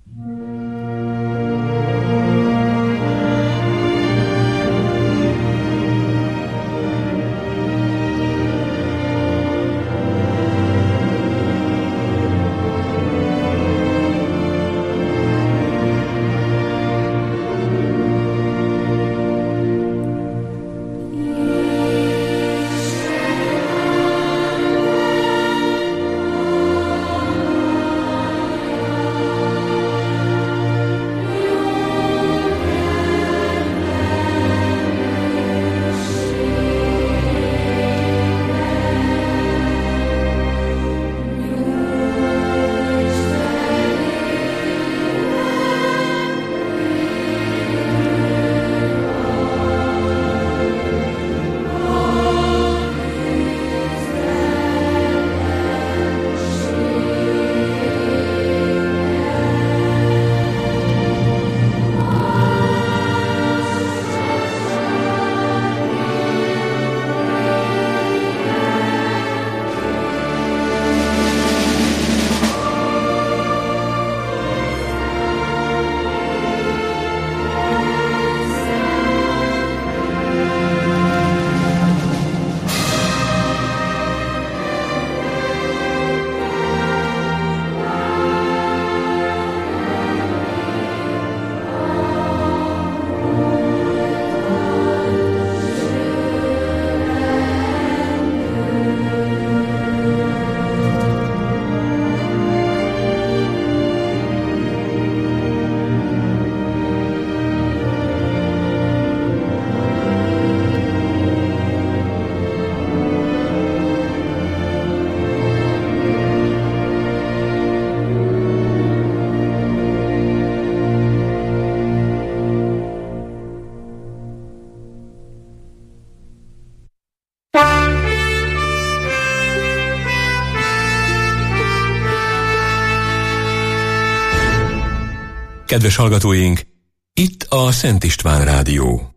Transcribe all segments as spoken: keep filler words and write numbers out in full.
Kedves hallgatóink, itt a Szent István Rádió.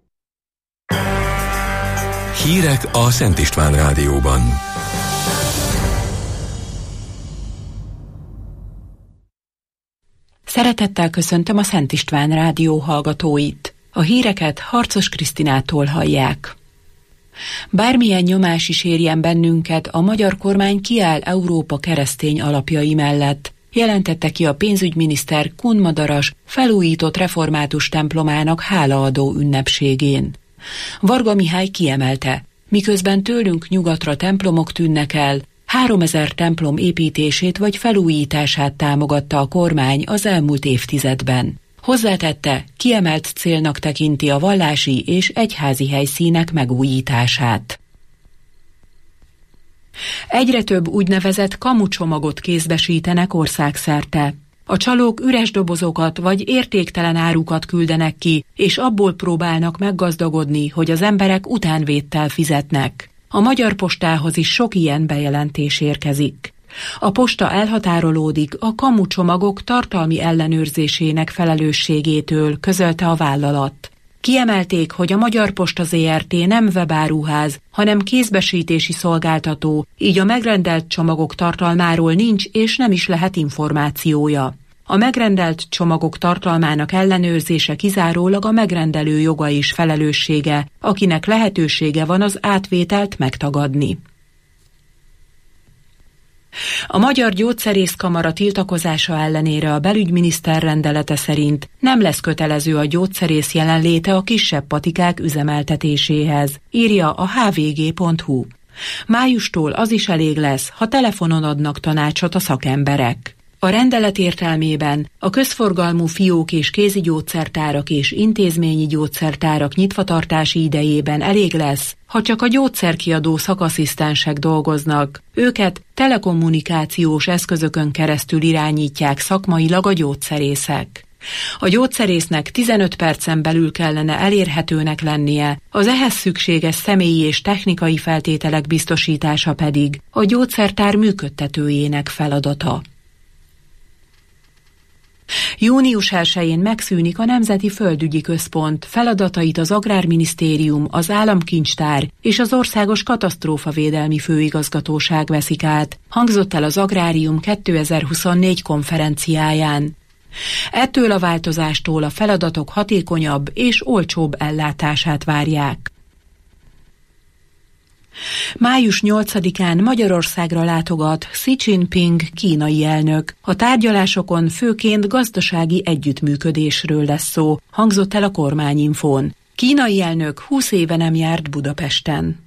Hírek a Szent István Rádióban. Szeretettel köszöntöm a Szent István Rádió hallgatóit. A híreket Harcos Krisztinától hallják. Bármilyen nyomás is érjen bennünket, a magyar kormány kiáll Európa keresztény alapjai mellett, jelentette ki a pénzügyminiszter Kun Madaras felújított református templomának hálaadó ünnepségén. Varga Mihály kiemelte, miközben tőlünk nyugatra templomok tűnnek el, háromezer templom építését vagy felújítását támogatta a kormány az elmúlt évtizedben. Hozzátette, kiemelt célnak tekinti a vallási és egyházi helyszínek megújítását. Egyre több úgynevezett kamucsomagot kézbesítenek országszerte. A csalók üres dobozokat vagy értéktelen árukat küldenek ki, és abból próbálnak meggazdagodni, hogy az emberek utánvéttel fizetnek. A Magyar Postához is sok ilyen bejelentés érkezik. A posta elhatárolódik a kamucsomagok tartalmi ellenőrzésének felelősségétől, közölte a vállalat. Kiemelték, hogy a Magyar Posta zé er té nem webáruház, hanem kézbesítési szolgáltató, így a megrendelt csomagok tartalmáról nincs és nem is lehet információja. A megrendelt csomagok tartalmának ellenőrzése kizárólag a megrendelő joga és felelőssége, akinek lehetősége van az átvételt megtagadni. A Magyar Gyógyszerészkamara tiltakozása ellenére a belügyminiszter rendelete szerint nem lesz kötelező a gyógyszerész jelenléte a kisebb patikák üzemeltetéséhez, írja a há vé gé pont hú. Májustól az is elég lesz, ha telefonon adnak tanácsot a szakemberek. A rendelet értelmében a közforgalmú fiók és kézi gyógyszertárak és intézményi gyógyszertárak nyitvatartási idejében elég lesz, ha csak a gyógyszerkiadó szakasszisztensek dolgoznak. Őket telekommunikációs eszközökön keresztül irányítják szakmailag a gyógyszerészek. A gyógyszerésznek tizenöt percen belül kellene elérhetőnek lennie, az ehhez szükséges személyi és technikai feltételek biztosítása pedig a gyógyszertár működtetőjének feladata. június elsején megszűnik a Nemzeti Földügyi Központ, feladatait az Agrárminisztérium, az Államkincstár és az Országos Katasztrófavédelmi Főigazgatóság veszik át, hangzott el az Agrárium kétezer-huszonnégy konferenciáján. Ettől a változástól a feladatok hatékonyabb és olcsóbb ellátását várják. május nyolcadikán Magyarországra látogat Xi Jinping kínai elnök. A tárgyalásokon főként gazdasági együttműködésről lesz szó, hangzott el a kormányinfón. Kínai elnök húsz éve nem járt Budapesten.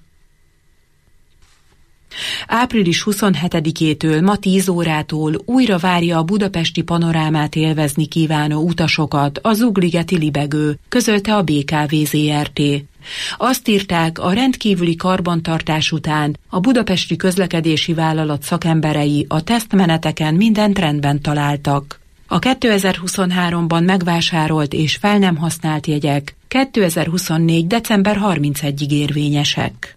április huszonhetedikétől ma tíz órától újra várja a budapesti panorámát élvezni kívánó utasokat a Zugligeti Libegő, közölte a bé ká vé zé er té. Azt írták, a rendkívüli karbantartás után a budapesti közlekedési vállalat szakemberei a tesztmeneteken mindent rendben találtak. A kétezer-huszonháromban megvásárolt és fel nem használt jegyek kétezer-huszonnégy. december harmincegyedikéig érvényesek.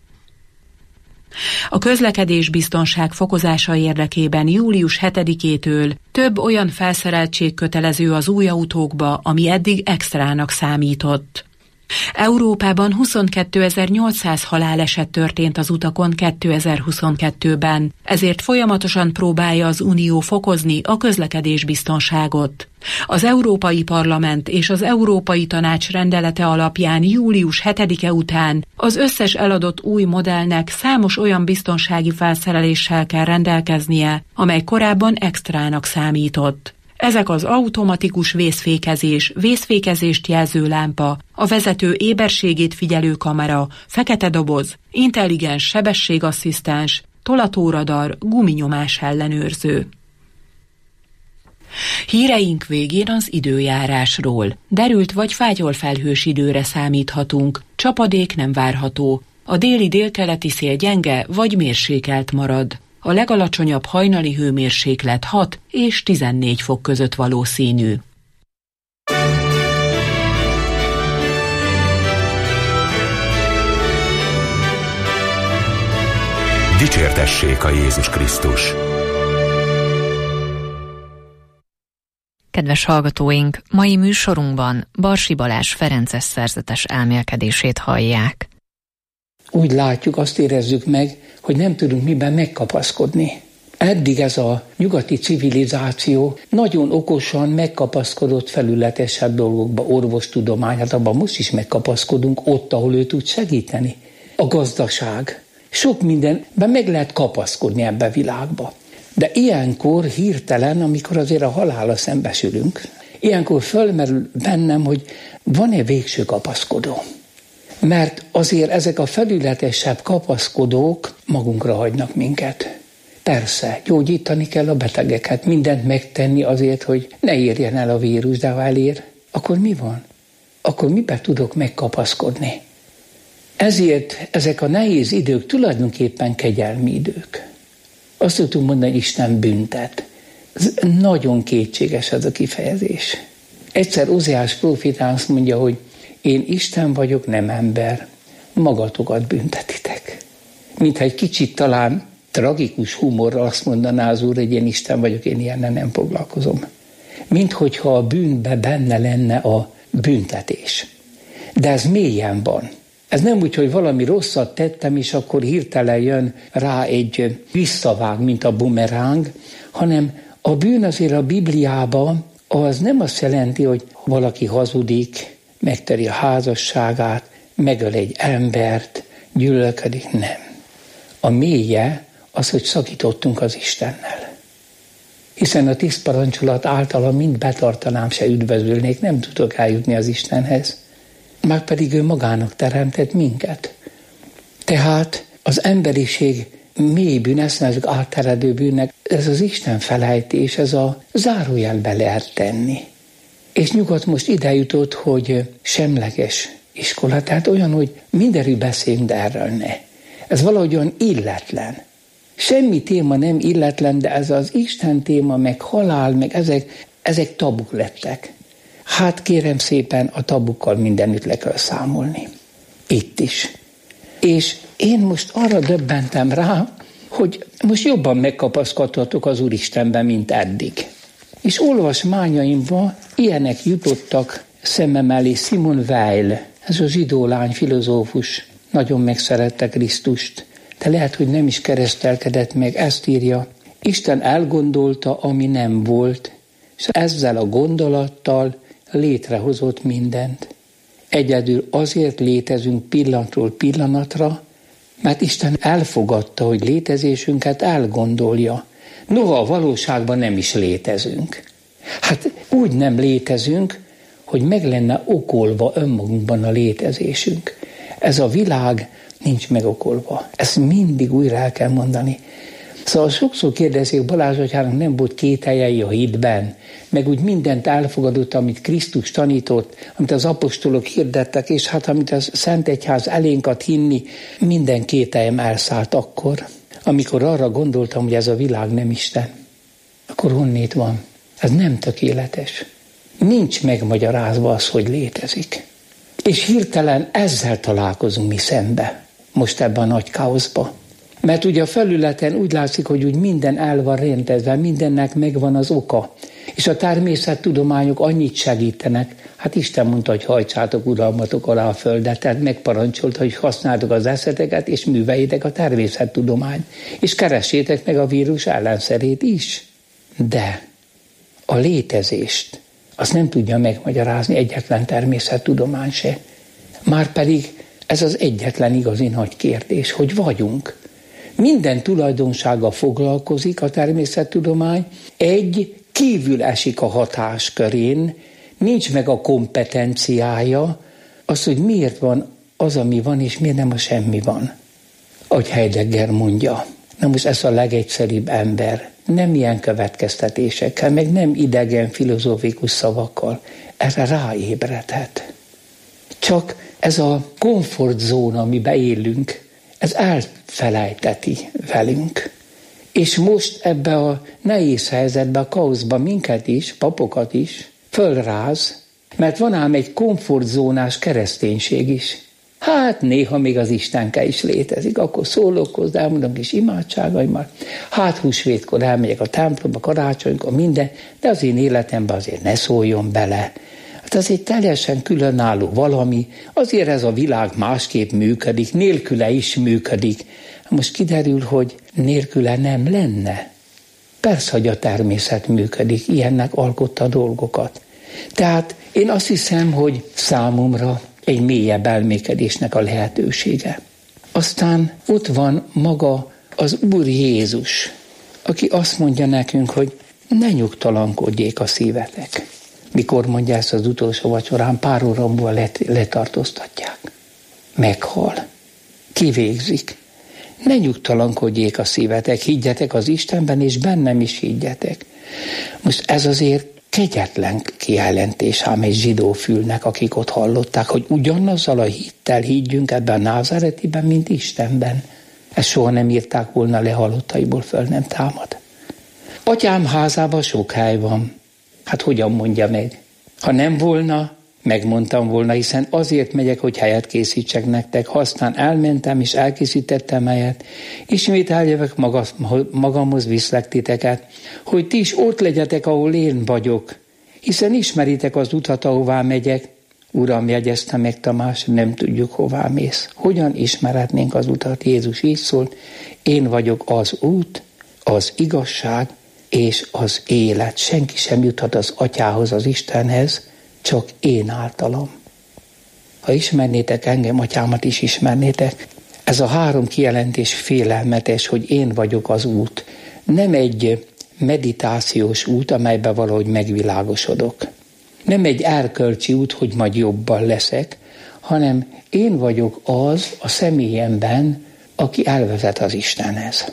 A közlekedés biztonság fokozása érdekében július hetedikétől több olyan felszereltség kötelező az új autókba, ami eddig extrának számított. Európában huszonkétezer-nyolcszáz haláleset történt az utakon kétezer-huszonkettőben, ezért folyamatosan próbálja az Unió fokozni a közlekedésbiztonságot. Az Európai Parlament és az Európai Tanács rendelete alapján július hetedike után az összes eladott új modellnek számos olyan biztonsági felszereléssel kell rendelkeznie, amely korábban extrának számított. Ezek az automatikus vészfékezés, vészfékezést jelző lámpa, a vezető éberségét figyelő kamera, fekete doboz, intelligens sebességasszisztens, tolatóradar, guminyomás ellenőrző. Híreink végén az időjárásról. Derült vagy fátyolfelhős időre számíthatunk, csapadék nem várható. A déli délkeleti szél gyenge vagy mérsékelt marad. A legalacsonyabb hajnali hőmérséklet hat és tizennégy fok között valószínű. Dicsértessék a Jézus Krisztus! Kedves hallgatóink, mai műsorunkban Barsi Balázs ferences szerzetes elmélkedését hallják. Úgy látjuk, azt érezzük meg, hogy nem tudunk miben megkapaszkodni. Eddig ez a nyugati civilizáció nagyon okosan megkapaszkodott felületesebb dolgokba, orvostudomány, hát abban most is megkapaszkodunk ott, ahol ő tud segíteni. A gazdaság. Sok mindenben meg lehet kapaszkodni ebbe a világba. De ilyenkor hirtelen, amikor azért a halálra szembesülünk, ilyenkor fölmerül bennem, hogy van-e végső kapaszkodó. Mert azért ezek a felületesebb kapaszkodók magunkra hagynak minket. Persze, gyógyítani kell a betegeket, mindent megtenni azért, hogy ne érjen el a vírus, de ha elér, akkor mi van? Akkor miben tudok megkapaszkodni? Ezért ezek a nehéz idők tulajdonképpen kegyelmi idők. Azt tudunk mondani, hogy Isten büntet. Ez nagyon kétséges ez a kifejezés. Egyszer Ózeás próféta azt mondja, hogy én Isten vagyok, nem ember, magatokat büntetitek. Mintha egy kicsit talán tragikus humorral azt mondaná az Úr, hogy én Isten vagyok, én ilyennel nem foglalkozom. Minthogyha a bűnbe benne lenne a büntetés. De ez mélyen van. Ez nem úgy, hogy valami rosszat tettem, és akkor hirtelen jön rá egy visszavág, mint a bumeráng, hanem a bűn azért a Bibliában az nem azt jelenti, hogy valaki hazudik, megteri a házasságát, megöl egy embert, gyűlölködik, nem. A mélye az, hogy szakítottunk az Istennel. Hiszen a tíz parancsolat általa mind betartanám, se üdvözölnék, nem tudok eljutni az Istenhez. Márpedig ő magának teremtett minket. Tehát az emberiség mély bűn, ezt nevezzük átteredő bűnnek, ez az Isten felejtés, ez a zárójelbe lehet tenni. És nyugodt most ide jutott, hogy semleges iskola, tehát olyan, hogy mindenről beszéljünk, de erről ne. Ez valahogy olyan illetlen. Semmi téma nem illetlen, de ez az Isten téma, meg halál, meg ezek, ezek tabuk lettek. Hát kérem szépen, a tabukkal mindenütt le kell számolni. Itt is. És én most arra döbbentem rá, hogy most jobban megkapaszkodhatok az Úristenben, mint eddig. És olvasmányaimban ilyenek jutottak szemem elé. Simone Weil, ez a zsidó lány, filozófus, nagyon megszerette Krisztust, de lehet, hogy nem is keresztelkedett meg, ezt írja. Isten elgondolta, ami nem volt, és ezzel a gondolattal létrehozott mindent. Egyedül azért létezünk pillanatról pillanatra, mert Isten elfogadta, hogy létezésünket elgondolja. Noha a valóságban nem is létezünk. Hát úgy nem létezünk, hogy meg lenne okolva önmagunkban a létezésünk. Ez a világ nincs megokolva. Ezt mindig újra el kell mondani. Szóval sokszor kérdezik, Balázs atyának nem volt kételjei a hitben, meg úgy mindent elfogadott, amit Krisztus tanított, amit az apostolok hirdettek, és hát amit a Szent Egyház elénk ad hinni, minden kételjem elszállt akkor, amikor arra gondoltam, hogy ez a világ nem Isten. Akkor honnét van? Ez nem tökéletes. Nincs megmagyarázva az, hogy létezik. És hirtelen ezzel találkozunk mi szembe, most ebben a nagy káoszban. Mert ugye a felületen úgy látszik, hogy úgy minden el van rendezve, mindennek megvan az oka. És a természettudományok annyit segítenek, hát Isten mondta, hogy hajtsátok uralmatok alá a földet, tehát megparancsolta, hogy használtok az eszeteket, és műveljétek a természettudományt, és keressétek meg a vírus ellenszerét is. De a létezést, azt nem tudja megmagyarázni egyetlen természettudomány se. Márpedig ez az egyetlen igazi nagy kérdés, hogy vagyunk. Minden tulajdonsággal foglalkozik a természettudomány, egy kívül esik a hatáskörén, nincs meg a kompetenciája, az, hogy miért van az, ami van, és miért nem a semmi van. Ahogy Heidegger mondja. Na most ez a legegyszerűbb ember. Nem ilyen következtetésekkel, meg nem idegen filozófikus szavakkal. Erre ráébredhet. Csak ez a komfortzóna, amiben élünk, ez elfelejteti velünk. És most ebbe a nehéz helyzetbe, a káoszba minket is, papokat is fölráz, mert van ám egy komfortzónás kereszténység is. Hát néha még az Istenke is létezik, akkor szólok hozzá, elmondom kis imádságaimmal. Hát húsvétkor elmegyek a templomba, karácsonykor, minden, de az én életemben azért ne szóljon bele. Hát ez egy teljesen különálló valami, azért ez a világ másképp működik, nélküle is működik. Most kiderül, hogy nélküle nem lenne. Persze, hogy a természet működik, ilyennek alkotta a dolgokat. Tehát én azt hiszem, hogy számomra egy mélyebb elmékedésnek a lehetősége. Aztán ott van maga az Úr Jézus, aki azt mondja nekünk, hogy ne nyugtalankodjék a szívetek. Mikor mondja ezt az utolsó vacsorán, pár óra múlva let, letartóztatják. Meghal. Kivégzik. Ne nyugtalankodjék a szívetek, higgyetek az Istenben, és bennem is higgyetek. Most ez azért kegyetlen kijelentés ám egy zsidó fülnek, akik ott hallották, hogy ugyanazzal a hittel higgyünk ebben a názáretiben, mint Istenben. Ezt soha nem írták volna le, halottaiból föl nem támad. Atyám házában sok hely van. Hát hogyan mondja meg? Ha nem volna, megmondtam volna, hiszen azért megyek, hogy helyet készítsek nektek, ha aztán elmentem és elkészítettem helyet, ismét eljövök magamhoz, viszlek titeket, hogy ti is ott legyetek, ahol én vagyok, hiszen ismeritek az utat, ahová megyek. Uram, jegyezte meg Tamás, nem tudjuk, hová mész. Hogyan ismerhetnénk az utat? Jézus így szólt, én vagyok az út, az igazság és az élet. Senki sem juthat az Atyához, az Istenhez, csak én általam. Ha ismernétek engem, Atyámat is ismernétek. Ez a három kijelentés félelmetes, hogy én vagyok az út. Nem egy meditációs út, amelyben valahogy megvilágosodok. Nem egy erkölcsi út, hogy majd jobban leszek, hanem én vagyok az a személyemben, aki elvezet az Istenhez.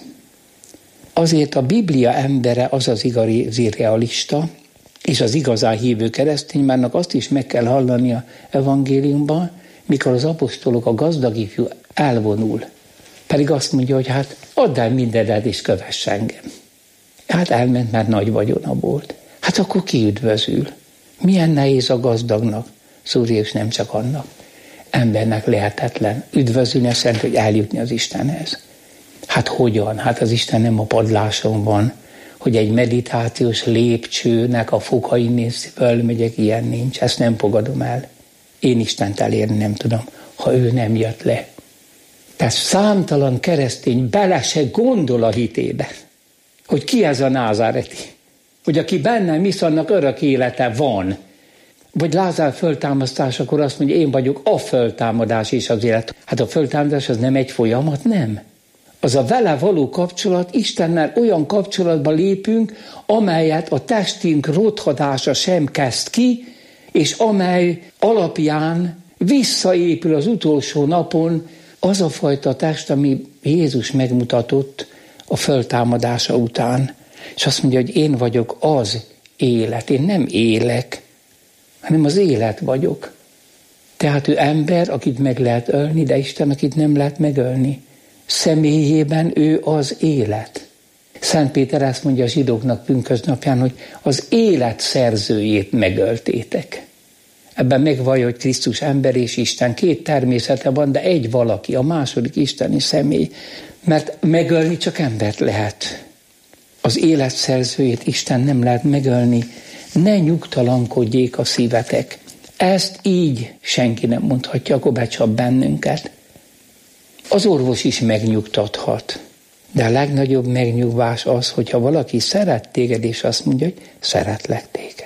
Azért a Biblia embere az az igazi realista, és az igazán hívő keresztény, márnak azt is meg kell hallani a evangéliumban, mikor az apostolok, a gazdag ifjú elvonul. Pedig azt mondja, hogy hát add el mindened és kövess engem. Hát elment, mert nagy vagyona volt. Hát akkor ki üdvözül? Milyen nehéz a gazdagnak, Szúri, és nem csak annak. Embernek lehetetlen üdvözülni, azt jelenti, hogy eljutni az Istenhez. Hát hogyan? Hát az Isten nem a padláson van, hogy egy meditációs lépcsőnek a fokain néz, fölmegyek, ilyen nincs, ezt nem fogadom el. Én Istent elérni nem tudom, ha ő nem jött le. Tehát számtalan keresztény bele se gondol a hitébe, hogy ki ez a názáreti. hogy aki bennem hisz, annak örök élete van. Vagy Lázár föltámasztásakor azt mondja, én vagyok a föltámadás és az élet. Hát a föltámadás az nem egy folyamat, nem. Az a vele való kapcsolat, Istennel olyan kapcsolatba lépünk, amelyet a testünk rothadása sem kezd ki, és amely alapján visszaépül az utolsó napon az a fajta test, ami Jézus megmutatott a föltámadása után. És azt mondja, hogy én vagyok az élet. Én nem élek, hanem az élet vagyok. Tehát ő ember, akit meg lehet ölni, de Isten, akit nem lehet megölni. Személyében ő az élet. Szent Péter ezt mondja a zsidóknak pünkösdnapján, hogy az élet szerzőjét megöltétek. Ebben megvallja, hogy Krisztus ember és Isten. Két természete van, de egy valaki, a második isteni személy. Mert megölni csak embert lehet. Az élet szerzőjét, Isten nem lehet megölni. Ne nyugtalankodjék a szívetek. Ezt így senki nem mondhatja, akkor becsap bennünket. Az orvos is megnyugtathat. De a legnagyobb megnyugvás az, hogyha valaki szeret téged, és azt mondja, hogy szeretlek téged.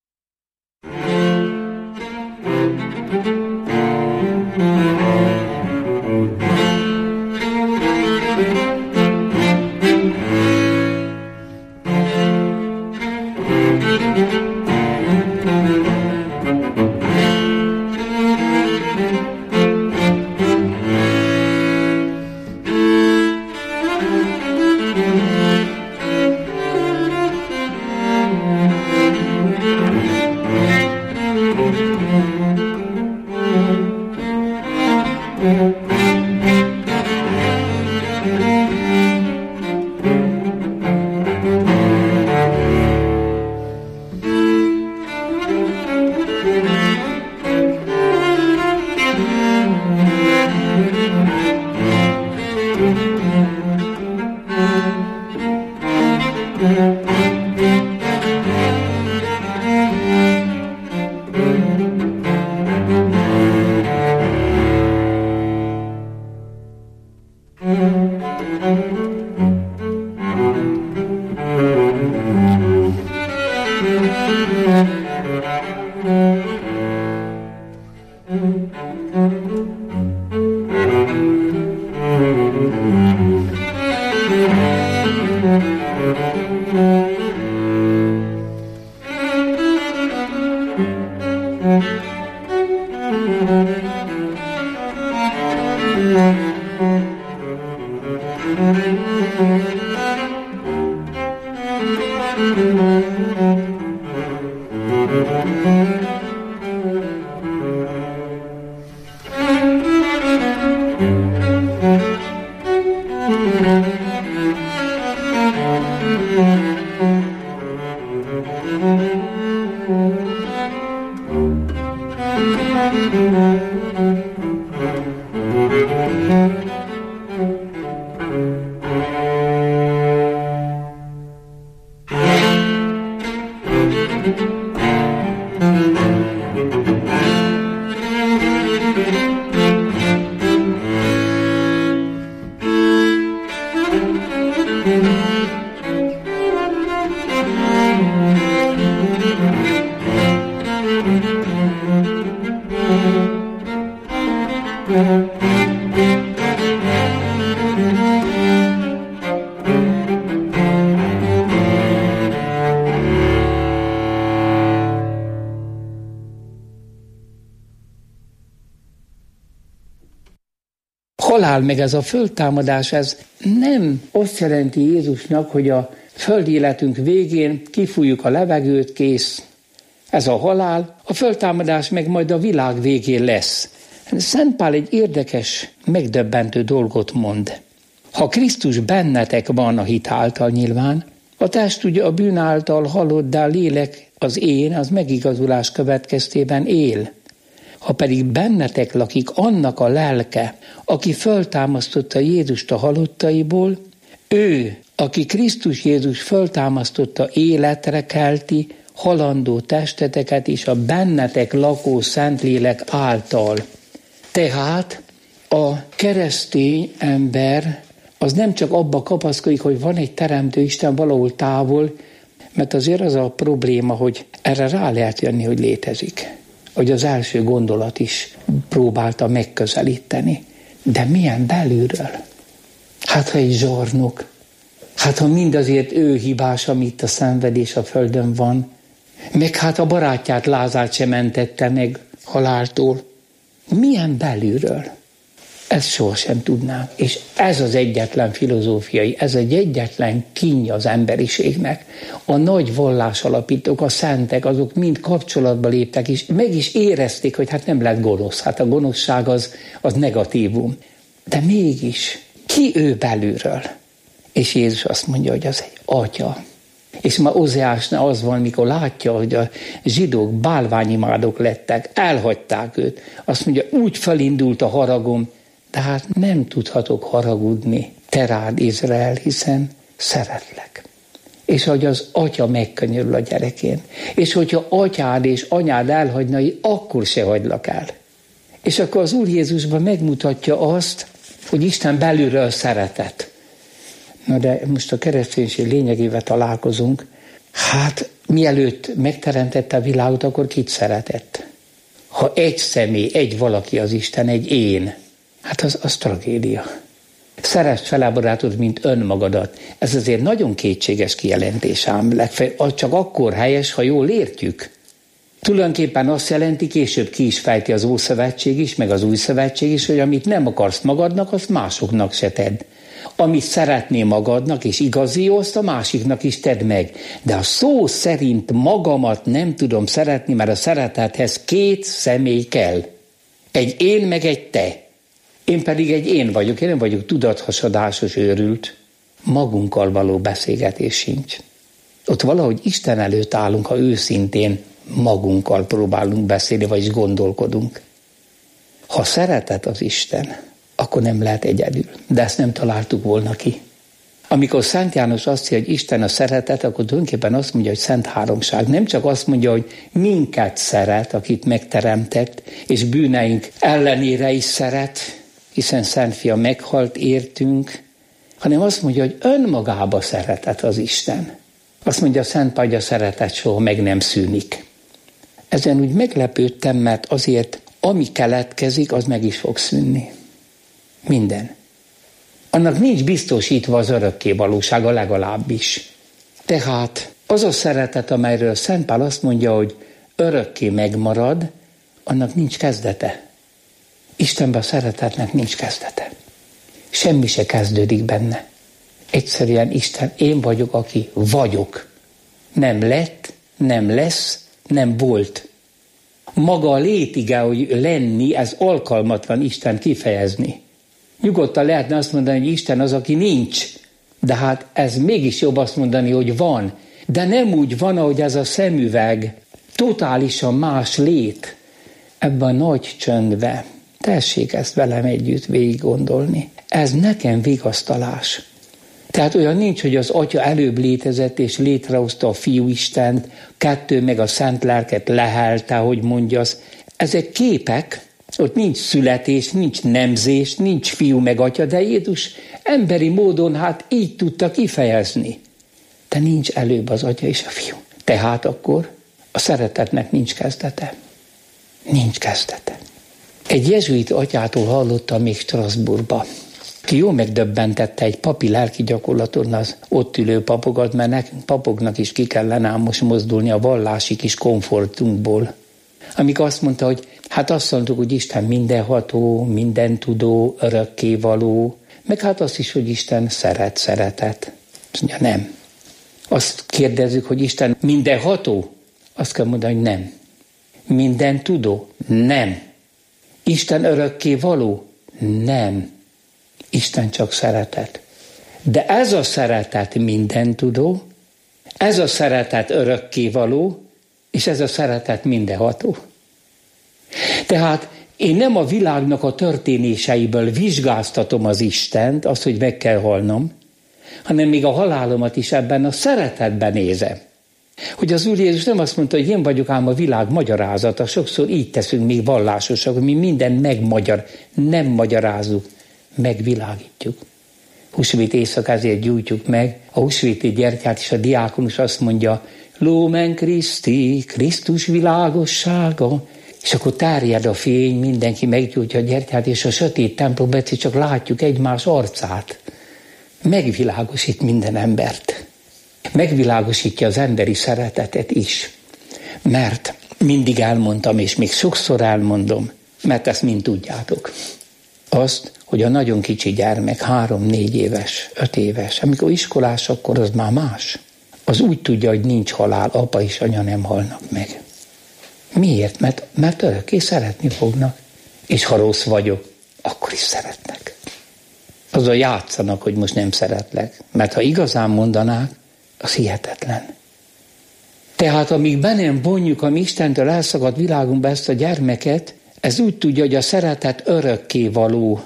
Halál meg ez a föltámadás, ez nem azt jelenti Jézusnak, hogy a földi életünk végén kifújjuk a levegőt, kész. Ez a halál, a föltámadás meg majd a világ végén lesz. Szent Pál egy érdekes, megdöbbentő dolgot mond. Ha Krisztus bennetek van a hit által nyilván, a test ugye a bűn által halott, de a lélek, az én, az megigazulás következtében él. Ha pedig bennetek lakik annak a lelke, aki föltámasztotta Jézust a halottaiból, ő, aki Krisztus Jézus föltámasztotta, életre kelti halandó testeteket is a bennetek lakó Szentlélek által. Tehát a keresztény ember az nem csak abba kapaszkodik, hogy van egy teremtő Isten valahol távol, Mert azért az a probléma, hogy erre rá lehet jönni, hogy létezik. Hogy az első gondolat is próbálta megközelíteni. De milyen belülről? Hát, ha egy zsarnok, hát, ha mindazért ő hibás, amit a szenvedés a földön van, meg hát a barátját Lázárt sem mentette meg haláltól. Milyen belülről? Ezt sohasem tudnánk. És ez az egyetlen filozófiai, ez egy egyetlen kínja az emberiségnek. A nagy vallásalapítók, a szentek, azok mind kapcsolatba léptek, és meg is érezték, hogy hát nem lett gonosz. Hát a gonoszság az, az negatívum. De mégis, ki ő belülről? És Jézus azt mondja, hogy az egy atya. És már Ozeásnál az van, mikor látja, hogy a zsidók bálványimádók lettek, elhagyták őt. Azt mondja, úgy felindult a haragom, de hát nem tudhatok haragudni te rád, Izrael, hiszen szeretlek. És hogy az atya megkönyörül a gyerekén. És hogyha atyád és anyád elhagynai, akkor se hagylak el. És akkor az Úr Jézusban megmutatja azt, hogy Isten belülről szeretet. Na de most a kereszténység lényegével találkozunk. Hát mielőtt megteremtette a világot, akkor kit szeretett? Ha egy személy, egy valaki az Isten, egy én, hát az, az tragédia. Szeresd fel a barátod, mint önmagadat. Ez azért nagyon kétséges kijelentés ám. Legfeljebb csak akkor helyes, ha jól értjük. Tulajdonképpen azt jelenti, később ki is fejti az Ószövetség is, meg az Új Szövetség is, hogy amit nem akarsz magadnak, azt másoknak se tedd. Amit szeretnél magadnak, és igazi jó, azt a másiknak is tedd meg. De a szó szerint magamat nem tudom szeretni, mert a szeretethez két személy kell. Egy én, meg egy te. Én pedig egy én vagyok, én nem vagyok tudathasadásos őrült. Magunkkal való beszélgetés sincs. Ott valahogy Isten előtt állunk, ha őszintén magunkkal próbálunk beszélni, vagyis gondolkodunk. Ha szeretet az Isten, akkor nem lehet egyedül. De ezt nem találtuk volna ki. Amikor Szent János azt mondja, hogy Isten a szeretet, akkor tulajdonképpen azt mondja, hogy Szent Háromság. Nem csak azt mondja, hogy minket szeret, akit megteremtett, és bűneink ellenére is szeret, hiszen Szent Fia meghalt értünk, hanem azt mondja, hogy önmagába szeretet az Isten. Azt mondja Szent Pál, hogy a szeretet soha meg nem szűnik. Ezen úgy meglepődtem, mert azért, ami keletkezik, az meg is fog szűnni. Minden. Annak nincs biztosítva az örökké valósága legalábbis. Tehát az a szeretet, amelyről Szent Pál azt mondja, hogy örökké megmarad, annak nincs kezdete. Istenben a szeretetnek nincs kezdete. Semmi se kezdődik benne. Egyszerűen Isten, én vagyok, aki vagyok. Nem lett, nem lesz, nem volt. Maga a létige, hogy lenni, ez alkalmatlan Isten kifejezni. Nyugodtan lehetne azt mondani, hogy Isten az, aki nincs. De hát ez mégis jobb azt mondani, hogy van. De nem úgy van, ahogy ez a szemüveg. Totálisan más lét. Ebben a nagy csöndben. Tessék ezt velem együtt végig gondolni. Ez nekem vigasztalás. Tehát olyan nincs, hogy az Atya előbb létezett, és létrehozta a Fiú Istent, kettő meg a Szent Lelket lehelte, hogy mondjasz. Ezek képek, ott nincs születés, nincs nemzés, nincs fiú meg atya, de Jézus emberi módon hát így tudta kifejezni. De nincs előbb az atya és a fiú. Tehát akkor a szeretetnek nincs kezdete. Nincs kezdete. Egy jezsuit atyától hallottam még Strasbourgba, ki jól megdöbbentette egy papi lelki gyakorlaton az ott ülő papokat, mert nekünk papoknak is ki kellene ám most mozdulni a vallási kis komfortunkból. Amikor azt mondta, hogy hát azt mondtuk, hogy Isten mindenható, mindentudó, örökkévaló, meg hát azt is, hogy Isten szeret, szeretet. Azt mondja, nem. Azt kérdezzük, hogy Isten mindenható? Azt kell mondani, hogy nem. Mindentudó? Nem. Isten örökkévaló? Nem. Isten csak szeretet. De ez a szeretet mindentudó, ez a szeretet örökkévaló, és ez a szeretet mindenható. Tehát én nem a világnak a történéseiből vizsgáztatom az Istent, azt, hogy meg kell halnom, hanem még a halálomat is ebben a szeretetben nézem. Hogy az Úr Jézus nem azt mondta, hogy én vagyok ám a világ magyarázata, sokszor így teszünk még vallásosak, hogy mi mindent megmagyar, nem magyarázzuk, megvilágítjuk. húsvét éjszaka ezért gyújtjuk meg a húsvéti gyertyát, és a diákonus azt mondja, Lumen Christi, Krisztus világossága, és akkor terjed a fény, mindenki meggyújtja a gyertyát, és a sötét templomban csak látjuk egymás arcát. Megvilágosít minden embert. Megvilágosítja az emberi szeretetet is. Mert mindig elmondtam, és még sokszor elmondom, mert ezt mind tudjátok. Azt, hogy a nagyon kicsi gyermek, három-négy éves, öt éves, amikor iskolás, akkor az már más. Az úgy tudja, hogy nincs halál, apa és anya nem halnak meg. Miért? Mert, mert örökké szeretni fognak. És ha rossz vagyok, akkor is szeretnek. Azon játszanak, hogy most nem szeretlek. Mert ha igazán mondanák, az hihetetlen. Tehát amíg be nem vonjuk a mi Istentől elszakadt világunkba ezt a gyermeket, ez úgy tudja, hogy a szeretet örökké való.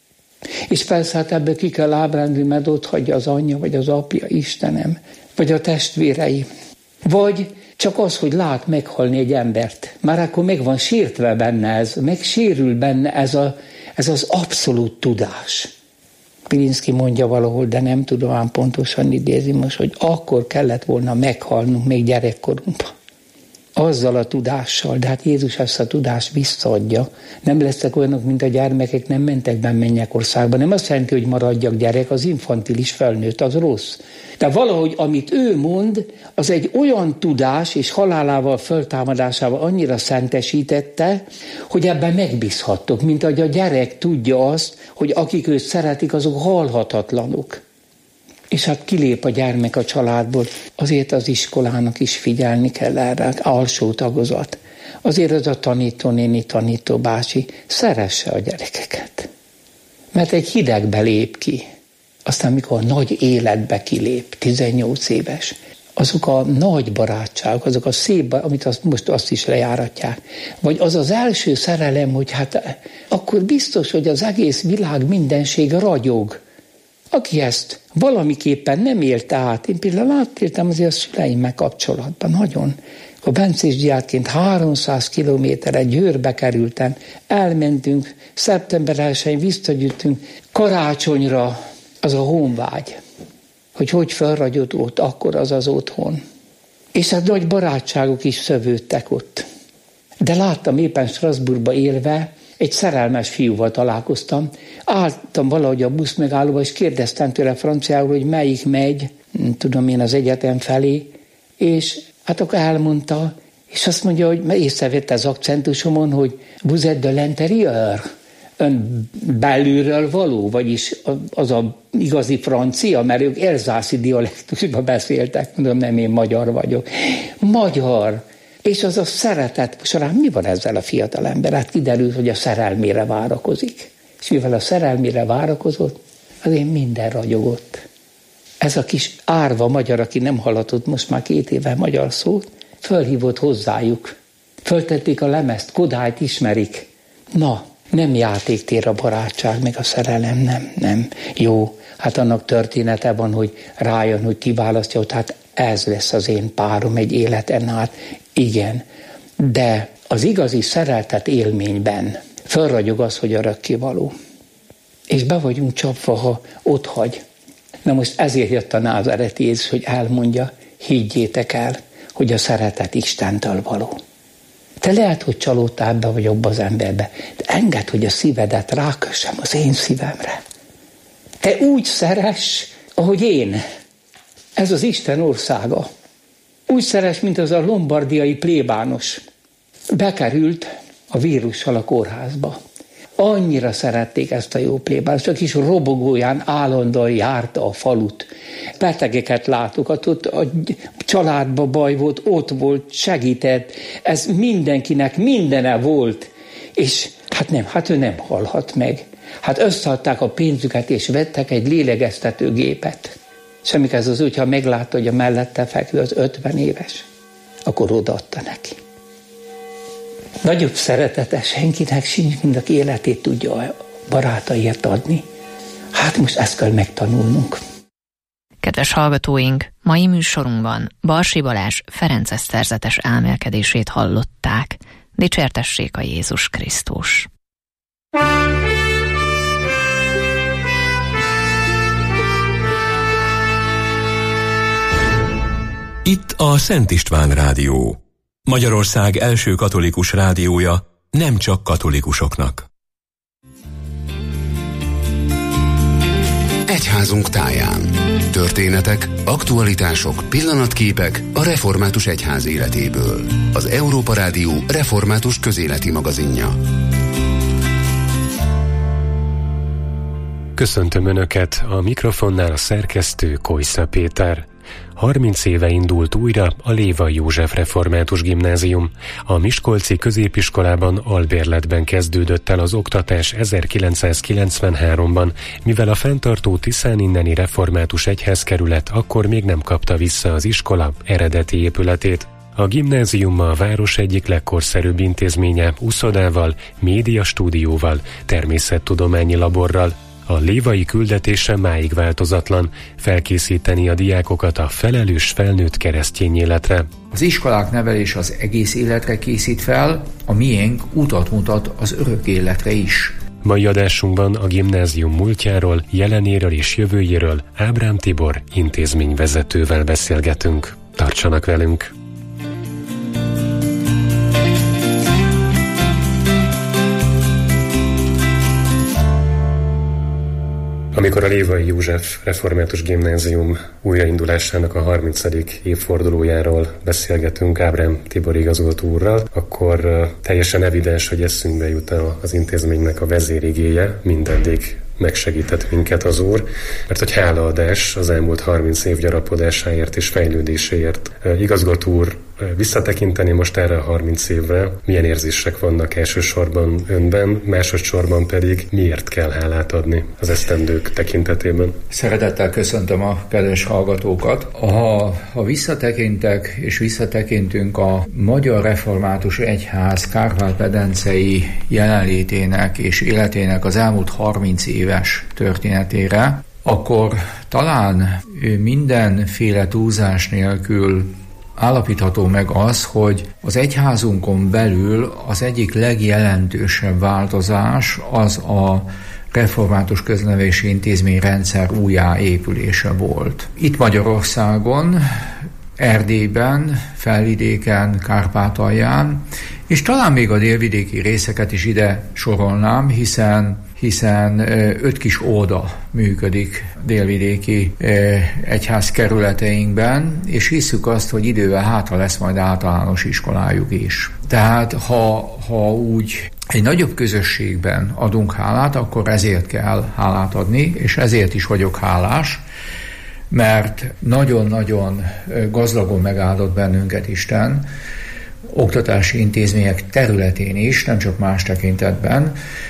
És persze hát ebből ki kell ábrándulni, mert ott hagyja az anyja, vagy az apja, Istenem, vagy a testvérei. Vagy csak az, hogy lát meghalni egy embert. Már akkor meg van sértve benne ez, megsérül benne ez, a, ez az abszolút tudás. Pilinszky mondja valahol, de nem tudom ám pontosan idézni most, hogy akkor kellett volna meghalnunk még gyerekkorunkban. Azzal a tudással, de hát Jézus ezt a tudást visszaadja. Nem lesznek olyanok, mint a gyermekek, nem mentek be mennyekországba. Nem azt jelenti, hogy maradjak gyerek, az infantilis felnőtt, az rossz. De valahogy, amit ő mond, az egy olyan tudás, és halálával, föltámadásával annyira szentesítette, hogy ebben megbízhattok, mint ahogy a gyerek tudja azt, hogy akik őt szeretik, azok halhatatlanok. És hát kilép a gyermek a családból, azért az iskolának is figyelni kell erre, alsó tagozat. Azért az a tanítónéni, tanítóbácsi szeresse a gyerekeket. Mert egy hidegbe lép ki. Aztán mikor a nagy életbe kilép, tizennyolc éves, azok a nagy barátságok, azok a szép, amit azt, most azt is lejáratják. Vagy az az első szerelem, hogy hát akkor biztos, hogy az egész világ mindensége ragyog. Aki ezt valamiképpen nem élte át, én például átéltem azért a szüleimmel kapcsolatban, nagyon. A bencés diákként háromszáz kilométerre Győrbe kerültem, elmentünk, szeptember elsején visszagyűjtünk, karácsonyra az a honvágy, hogy hogy felragyott ott, akkor az az otthon. És hát nagy barátságok is szövődtek ott. De láttam éppen Strasbourgba élve, egy szerelmes fiúval találkoztam, álltam valahogy a busz megállóba, és kérdeztem tőle franciául, hogy melyik megy, tudom én, az egyetem felé, és hát akkor elmondta, és azt mondja, hogy észrevette az akcentusomon, hogy vous êtes de l'intérieur, ön belülről való, vagyis az a igazi francia, mert ők elzászi dialektusban beszéltek, mondom, nem, én magyar vagyok. Magyar! És az a szeretet során mi van ezzel a fiatal ember? Hát kiderült, hogy a szerelmére várakozik. És mivel a szerelmére várakozott, azért minden ragyogott. Ez a kis árva magyar, aki nem hallatott most már két éve magyar szót, fölhívott hozzájuk. Föltették a lemezt, Kodályt ismerik. Na, nem játéktér a barátság, meg a szerelem, nem, nem. Jó, hát annak története van, hogy rájön, hogy kiválasztja, hogy hát ez lesz az én párom egy életen át. Igen, de az igazi szereltet élményben fölragyog az, hogy örökkévaló. És be vagyunk csapva, ha ott hagy. Na most ezért jött a názáreti Jézus, hogy elmondja, higgyétek el, hogy a szeretet Istentől való. Te lehet, hogy csalódtál ebbe vagy abba az emberbe, de engedd, hogy a szívedet rákössem az én szívemre. Te úgy szeress, ahogy én. Ez az Isten országa. Úgy szeres, mint az a lombardiai plébános. Bekerült a vírussal a kórházba. Annyira szerették ezt a jó plébánost, a kis robogóján állandóan járta a falut. Betegeket látogatott, ott a családba baj volt, ott volt, segített. Ez mindenkinek mindene volt. És hát nem, hát ő nem halhat meg. Hát összeadták a pénzüket, és vettek egy lélegeztetőgépet. Semmik ez az úgy, ha meglátta, hogy a mellette fekvő az ötven éves, akkor odaadta neki. Nagyobb szeretete senkinek sincs, mint aki életét tudja a barátaiért adni. Hát most ezt kell megtanulnunk. Kedves hallgatóink, mai műsorunkban Barsi Balázs ferences szerzetes elmélkedését hallották. Dicsértessék a Jézus Krisztus! Itt a Szent István Rádió. Magyarország első katolikus rádiója, nem csak katolikusoknak. Egyházunk táján. Történetek, aktualitások, pillanatképek a református egyház életéből. Az Európa Rádió református közéleti magazinja. Köszöntöm Önöket, a mikrofonnál a szerkesztő Kojsza Péter. harminc éve indult újra a Lévai József Református Gimnázium. A miskolci középiskolában albérletben kezdődött el az oktatás ezerkilencszázkilencvenháromban, mivel a fenntartó Tiszán inneni református egyházkerület akkor még nem kapta vissza az iskola eredeti épületét. A gimnázium a város egyik legkorszerűbb intézménye uszodával, médiastúdióval, természettudományi laborral. A lévai küldetése máig változatlan, felkészíteni a diákokat a felelős felnőtt keresztény életre. Az iskolák nevelés az egész életre készít fel, a miénk utat mutat az örök életre is. Mai adásunkban a gimnázium múltjáról, jelenéről és jövőjéről Ábrám Tibor intézményvezetővel beszélgetünk. Tartsanak velünk! Amikor a Lévai József Református Gimnázium újraindulásának a harmincadik évfordulójáról beszélgetünk Ábrám Tibor igazgató úrral, akkor uh, teljesen evidens, hogy eszünkbe jut az intézménynek a vezérigéje, mindeddig megsegített minket az Úr, mert hogy hálaadás az elmúlt harminc év gyarapodásáért és fejlődéséért. Uh, igazgató úr, visszatekinteni most erre a harminc évre, milyen érzések vannak elsősorban önben, másodszorban pedig miért kell hálát adni az esztendők tekintetében? Szeretettel köszöntöm a kedves hallgatókat. Ha, ha visszatekintek és visszatekintünk a Magyar Református Egyház Kárpát-medencei jelenlétének és életének az elmúlt harminc éves történetére, akkor talán mindenféle túlzás nélkül állapítható meg az, hogy az egyházunkon belül az egyik legjelentősebb változás az a református köznevelési intézményrendszer újjáépülése volt. Itt Magyarországon, Erdélyben, Felvidéken, Kárpátalján, és talán még a délvidéki részeket is ide sorolnám, hiszen hiszen öt kis óda működik délvidéki egyház kerületeinkben, és hiszük azt, hogy idővel hátra lesz majd általános iskolájuk is. Tehát ha, ha úgy egy nagyobb közösségben adunk hálát, akkor ezért kell hálát adni, és ezért is vagyok hálás, mert nagyon-nagyon gazdagon megáldott bennünket Isten, oktatási intézmények területén is, nem csak más tekintetben.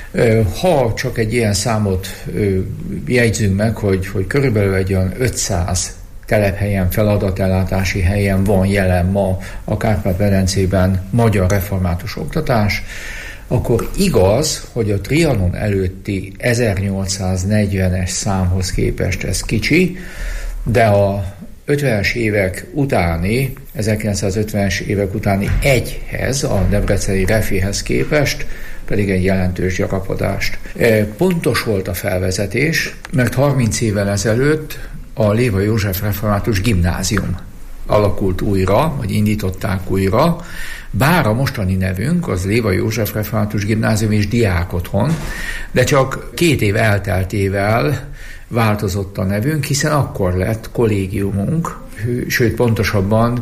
Ha csak egy ilyen számot jegyzünk meg, hogy, hogy körülbelül egy olyan ötszáz telephelyen, feladatellátási helyen van jelen ma a Kárpát-medencében magyar református oktatás, akkor igaz, hogy a Trianon előtti ezernyolcszáznegyvenes számhoz képest ez kicsi, de a ötvenes évek utáni, ezerkilencszázötvenes évek utáni egyhez, a debreceni refihez képest pedig egy jelentős gyarapodást. Pontos volt a felvezetés, mert harminc évvel ezelőtt a Lévai József Református Gimnázium alakult újra, vagy indították újra, bár a mostani nevünk az Lévai József Református Gimnázium és Diákotthon, de csak két év elteltével változott a nevünk, hiszen akkor lett kollégiumunk, sőt pontosabban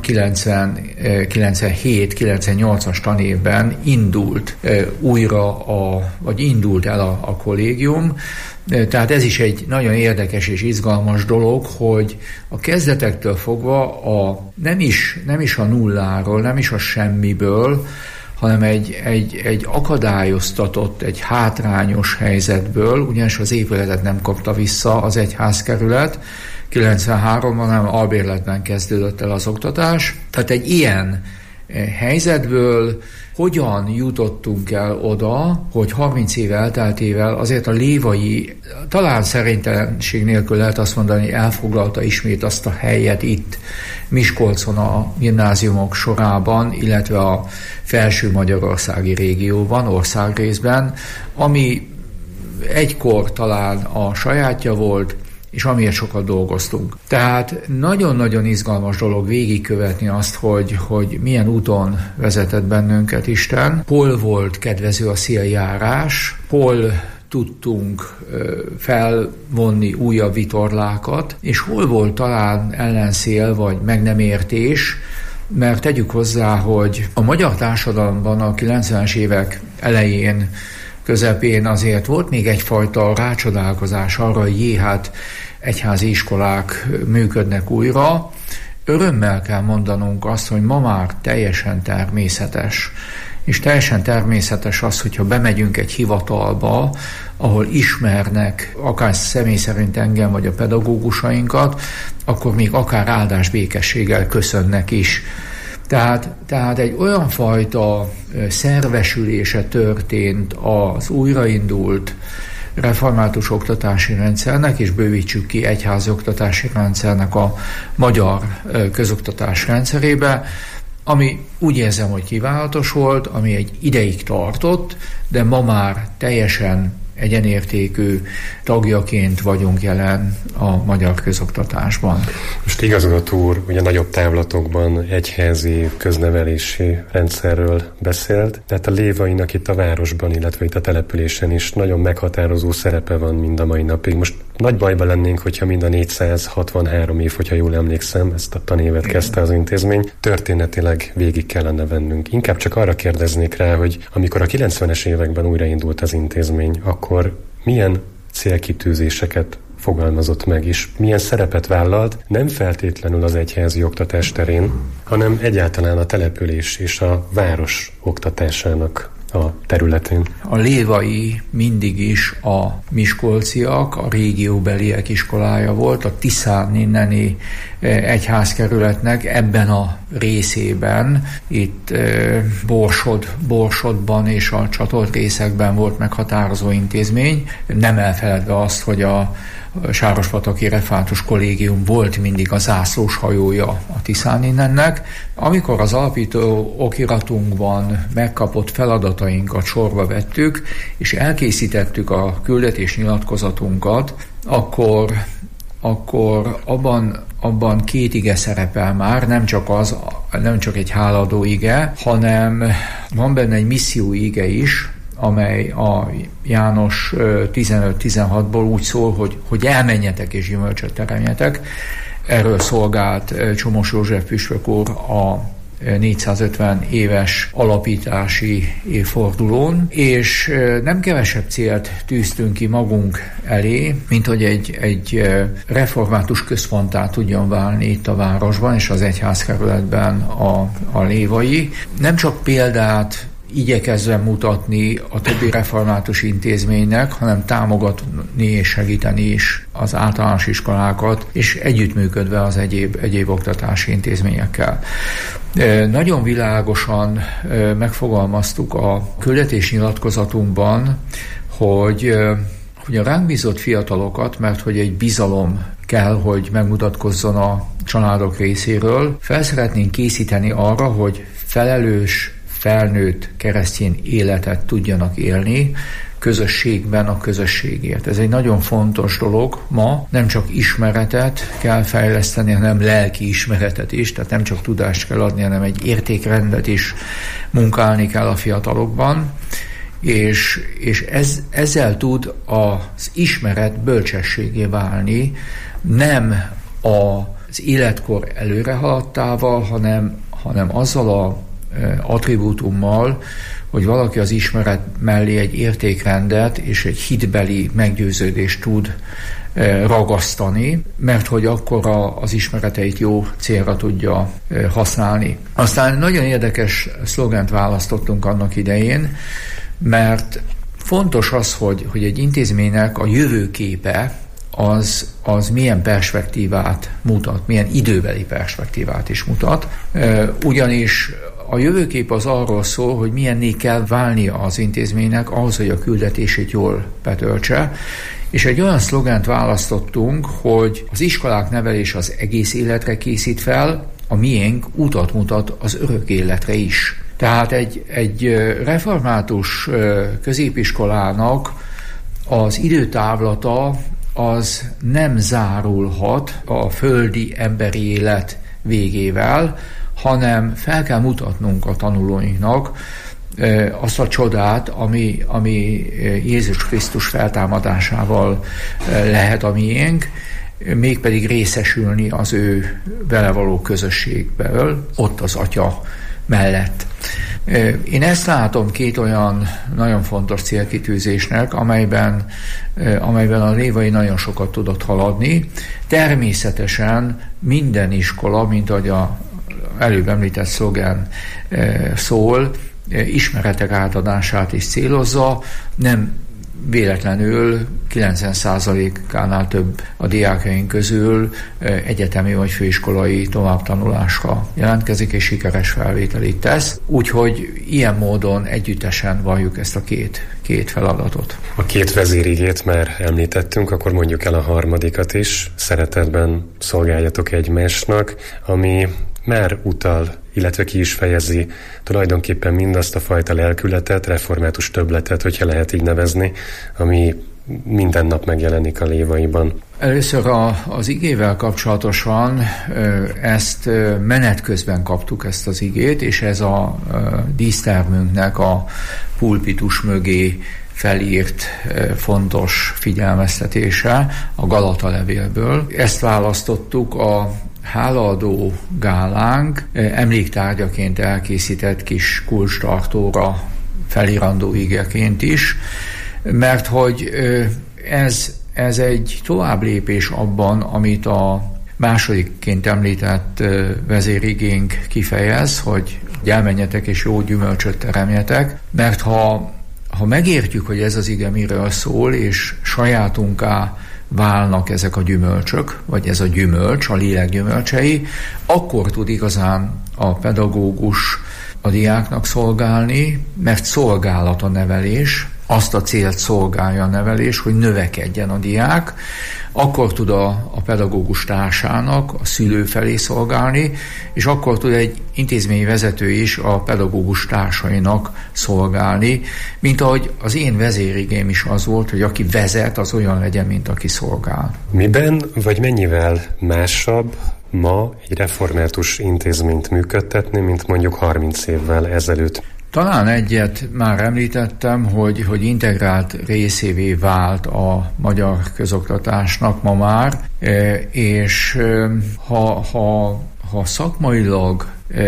kilencvenhét kilencvennyolcas tanévben indult újra, a, vagy indult el a, a kollégium. Tehát ez is egy nagyon érdekes és izgalmas dolog, hogy a kezdetektől fogva a, nem, is, nem is a nulláról, nem is a semmiből, hanem egy, egy, egy akadályoztatott, egy hátrányos helyzetből, ugyanis az épületet nem kapta vissza az egyházkerület, kilencvenháromban, hanem albérletben kezdődött el az oktatás. Tehát egy ilyen helyzetből hogyan jutottunk el oda, hogy harminc év elteltével azért a lévai, talán szerintelenség nélkül lehet azt mondani, elfoglalta ismét azt a helyet itt Miskolcon a gimnáziumok sorában, illetve a felső magyarországi régióban, országrészben, ami egykor talán a sajátja volt, és amiért sokat dolgoztunk. Tehát nagyon-nagyon izgalmas dolog végigkövetni azt, hogy, hogy milyen úton vezetett bennünket Isten, hol volt kedvező a széljárás, hol tudtunk felvonni újabb vitorlákat, és hol volt talán ellenszél, vagy meg nem értés, mert tegyük hozzá, hogy a magyar társadalomban a kilencvenes évek elején, közepén azért volt még egyfajta rácsodálkozás arra, hogy jé, hát egyházi iskolák működnek újra. Örömmel kell mondanunk azt, hogy ma már teljesen természetes. És teljesen természetes az, hogyha bemegyünk egy hivatalba, ahol ismernek akár személy szerint engem, vagy a pedagógusainkat, akkor még akár áldás békességgel köszönnek is. Tehát, tehát egy olyan fajta szervesülése történt az újraindult református oktatási rendszernek, és bővítsük ki egyházi oktatási rendszernek a magyar közoktatás rendszerébe, ami úgy érzem, hogy kívánatos volt, ami egy ideig tartott, de ma már teljesen egyenértékű tagjaként vagyunk jelen a magyar közoktatásban. Most igazgató úr, ugye nagyobb távlatokban egyházi köznevelési rendszerről beszélt, tehát a lévainak itt a városban, illetve itt a településen is nagyon meghatározó szerepe van mind a mai napig. Most nagy bajban lennénk, hogyha mind a négyszázhatvanhárom év, hogyha jól emlékszem, ezt a tanévet kezdte az intézmény, történetileg végig kellene vennünk. Inkább csak arra kérdeznék rá, hogy amikor a kilencvenes években újraindult az intézmény, akkor milyen célkitűzéseket fogalmazott meg, és milyen szerepet vállalt, nem feltétlenül az egyházi oktatás terén, hanem egyáltalán a település és a város oktatásának a területén. A lévai mindig is a miskolciak, a régióbeliek iskolája volt, a Tiszán inneni egyházkerületnek ebben a részében, itt Borsod, Borsodban és a csatolt részekben volt meghatározó intézmény, nem elfeledve azt, hogy a Sárospataki Református Kollégium volt mindig a zászlós hajója a Tiszán innennek. Amikor az alapító okiratunkban megkapott feladatainkat sorba vettük, és elkészítettük a küldetés nyilatkozatunkat, akkor, akkor abban, abban két ige szerepel már, nem csak, az, nem csak egy háladó ige, hanem van benne egy misszió ige is, amely a János tizenöt tizenhatból úgy szól, hogy, hogy elmenjetek és gyümölcsöt teremjetek. Erről szolgált Csomos József püspök úr a négyszázötven éves alapítási évfordulón, és nem kevesebb célt tűztünk ki magunk elé, mint hogy egy, egy református központtá tudjon válni itt a városban és az egyházkerületben a, a lévai. Nem csak példát igyekezve mutatni a többi református intézménynek, hanem támogatni és segíteni is az általános iskolákat, és együttműködve az egyéb, egyéb oktatási intézményekkel. Nagyon világosan megfogalmaztuk a küldetés nyilatkozatunkban, hogy, hogy a ránk bízott fiatalokat, mert hogy egy bizalom kell, hogy megmutatkozzon a családok részéről, fel szeretnénk készíteni arra, hogy felelős, felnőtt keresztény életet tudjanak élni, közösségben a közösségért. Ez egy nagyon fontos dolog ma, nem csak ismeretet kell fejleszteni, hanem lelki ismeretet is, tehát nem csak tudást kell adni, hanem egy értékrendet is munkálni kell a fiatalokban, és, és ez, ezzel tud az ismeret bölcsességé válni, nem az életkor előrehaladtával, hanem, hanem azzal a attribútummal, hogy valaki az ismeret mellé egy értékrendet és egy hitbeli meggyőződést tud ragasztani, mert hogy akkor az ismereteit jó célra tudja használni. Aztán nagyon érdekes szlogent választottunk annak idején, mert fontos az, hogy, hogy egy intézménynek a jövőképe az, az milyen perspektívát mutat, milyen időbeli perspektívát is mutat. Ugyanis a jövőkép az arról szól, hogy milyenné kell válnia az intézménynek ahhoz, hogy a küldetését jól betöltse, és egy olyan szlogent választottunk, hogy az iskolák nevelés az egész életre készít fel, a miénk utat mutat az örök életre is. Tehát egy, egy református középiskolának az időtávlata az nem zárulhat a földi emberi élet végével, hanem fel kell mutatnunk a tanulóinknak azt a csodát, ami, ami Jézus Krisztus feltámadásával lehet a miénk, mégpedig részesülni az ő vele való közösségből, ott az Atya mellett. Én ezt látom két olyan nagyon fontos célkitűzésnek, amelyben, amelyben a Lévai nagyon sokat tudott haladni. Természetesen minden iskola, mint ahogy a előbb említett szlogen szól, ismeretek átadását is célozza, nem véletlenül kilencven százalékánál több a diákjaink közül egyetemi vagy főiskolai továbbtanulásra jelentkezik, és sikeres felvételit tesz. Úgyhogy ilyen módon együttesen valljuk ezt a két, két feladatot. A két vezérigét már említettünk, akkor mondjuk el a harmadikat is. Szeretetben szolgáljatok egymásnak, ami már utal, illetve ki is fejezi tulajdonképpen mindazt a fajta lelkületet, református többletet, hogyha lehet így nevezni, ami minden nap megjelenik a Lévaiban. Először a, az igével kapcsolatosan ezt menet közben kaptuk, ezt az igét, és ez a dísztermünknek a pulpitus mögé felírt fontos figyelmeztetése a Galata levélből. Ezt választottuk a hálaadó gálánk emléktárgyaként elkészített kis kulcstartóra felírandó ígéként is, mert hogy ez, ez egy tovább lépés abban, amit a másodikként említett vezérigénk kifejez, hogy elmenjetek és jó gyümölcsöt teremjetek, mert ha, ha megértjük, hogy ez az ige miről szól, és sajátunká válnak ezek a gyümölcsök, vagy ez a gyümölcs, a lélek gyümölcsei, akkor tud igazán a pedagógus a diáknak szolgálni, mert szolgálat a nevelés, azt a célt szolgálja a nevelés, hogy növekedjen a diák, akkor tud a, a pedagógus társának, a szülő felé szolgálni, és akkor tud egy intézményi vezető is a pedagógus társainak szolgálni, mint ahogy az én vezérigém is az volt, hogy aki vezet, az olyan legyen, mint aki szolgál. Miben vagy mennyivel másabb ma egy református intézményt működtetni, mint mondjuk harminc évvel ezelőtt? Talán egyet már említettem, hogy, hogy integrált részévé vált a magyar közoktatásnak ma már, és ha, ha, ha szakmailag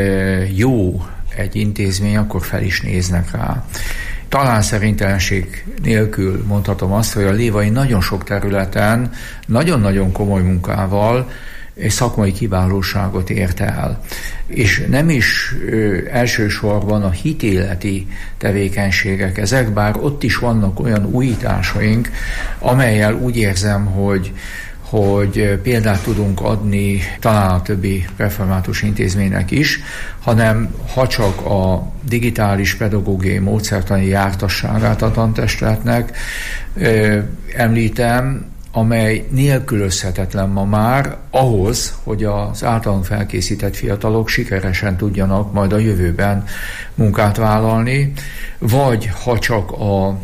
jó egy intézmény, akkor fel is néznek rá. Talán szerintelenség nélkül mondhatom azt, hogy a Lévai nagyon sok területen nagyon-nagyon komoly munkával és szakmai kiválóságot ért el. És nem is ö, elsősorban a hitéleti tevékenységek ezek, bár ott is vannak olyan újításaink, amellyel úgy érzem, hogy hogy példát tudunk adni talán a többi református intézménynek is, hanem ha csak a digitális pedagógiai módszertani jártasságát a tantestületnek ö, említem, amely nélkülözhetetlen ma már ahhoz, hogy az általunk felkészített fiatalok sikeresen tudjanak majd a jövőben munkát vállalni, vagy ha csak a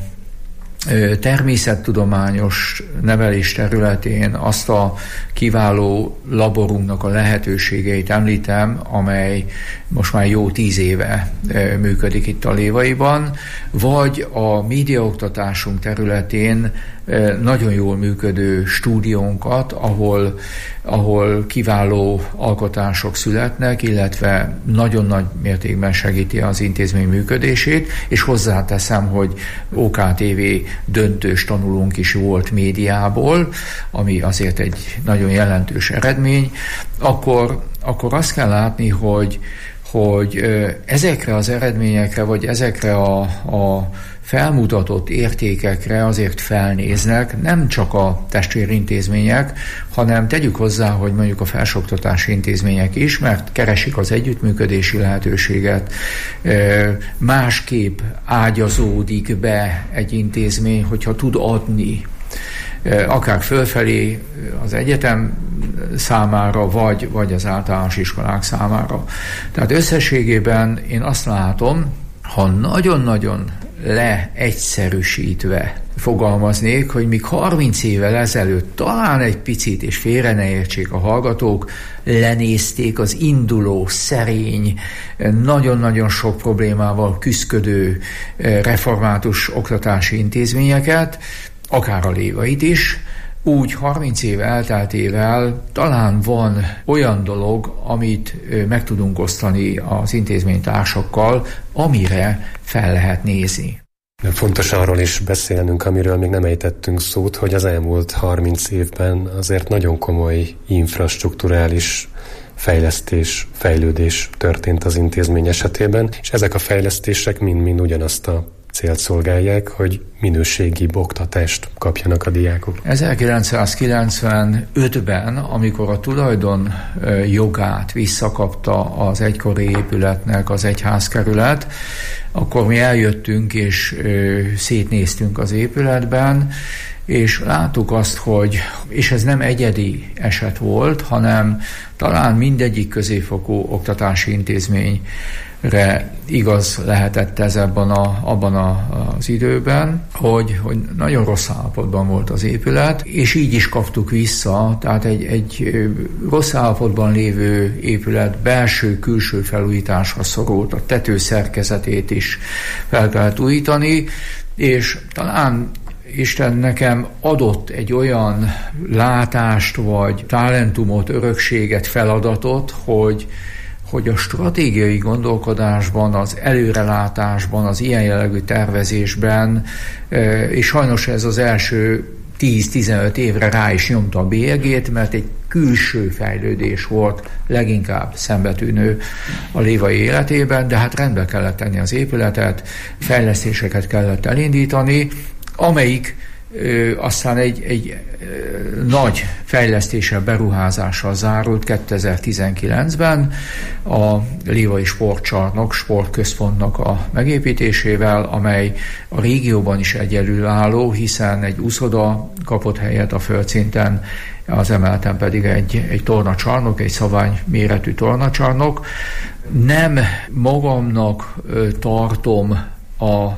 természettudományos nevelés területén azt a kiváló laborunknak a lehetőségeit említem, amely most már jó tíz éve működik itt a Lévaiban, vagy a médiaoktatásunk területén nagyon jól működő stúdiónkat, ahol, ahol kiváló alkotások születnek, illetve nagyon nagy mértékben segíti az intézmény működését, és hozzáteszem, hogy ó ká té vé döntős tanulónk is volt médiából, ami azért egy nagyon jelentős eredmény, akkor, akkor azt kell látni, hogy, hogy ezekre az eredményekre, vagy ezekre a, a felmutatott értékekre azért felnéznek nem csak a testvérintézmények, hanem tegyük hozzá, hogy mondjuk a felsőoktatási intézmények is, mert keresik az együttműködési lehetőséget, másképp ágyazódik be egy intézmény, hogyha tud adni, akár fölfelé az egyetem számára, vagy, vagy az általános iskolák számára. Tehát összességében én azt látom, ha nagyon-nagyon leegyszerűsítve fogalmaznék, hogy míg harminc évvel ezelőtt talán egy picit, és félre ne értsék a hallgatók, lenézték az induló, szerény, nagyon-nagyon sok problémával küszködő református oktatási intézményeket, akár a Lévait is, úgy harminc év elteltével talán van olyan dolog, amit meg tudunk osztani az intézménytársakkal, amire fel lehet nézni. Fontos arról is beszélnünk, amiről még nem ejtettünk szót, hogy az elmúlt harminc évben azért nagyon komoly infrastrukturális fejlesztés, fejlődés történt az intézmény esetében, és ezek a fejlesztések mind-mind ugyanazt a célt szolgálják, hogy minőségibb oktatást kapjanak a diákok. ezerkilencszázkilencvenötben, amikor a tulajdon jogát visszakapta az egykori épületnek az egyházkerület, akkor mi eljöttünk és szétnéztünk az épületben, és láttuk azt, hogy, és ez nem egyedi eset volt, hanem talán mindegyik középfokú oktatási intézmény re igaz lehetett ez ebben a, abban a, az időben, hogy, hogy nagyon rossz állapotban volt az épület, és így is kaptuk vissza, tehát egy, egy rossz állapotban lévő épület belső-külső felújításra szorult, a tető szerkezetét is fel kellett újítani, és talán Isten nekem adott egy olyan látást, vagy talentumot, örökséget, feladatot, hogy hogy a stratégiai gondolkodásban, az előrelátásban, az ilyen jellegű tervezésben, és sajnos ez az első tíz-tizenöt évre rá is nyomta a bélyegét, mert egy külső fejlődés volt leginkább szembetűnő a Lévai életében, de hát rendbe kellett tenni az épületet, fejlesztéseket kellett elindítani, amelyik Ö, aztán egy, egy ö, nagy fejlesztéssel, beruházással zárult kétezer-tizenkilencben a Lévai Sportcsarnok, sportközpontnak a megépítésével, amely a régióban is egyedülálló, hiszen egy úszoda kapott helyet a földszinten, az emeleten pedig egy, egy tornacsarnok, egy szabvány méretű tornacsarnok. Nem magamnak ö, tartom a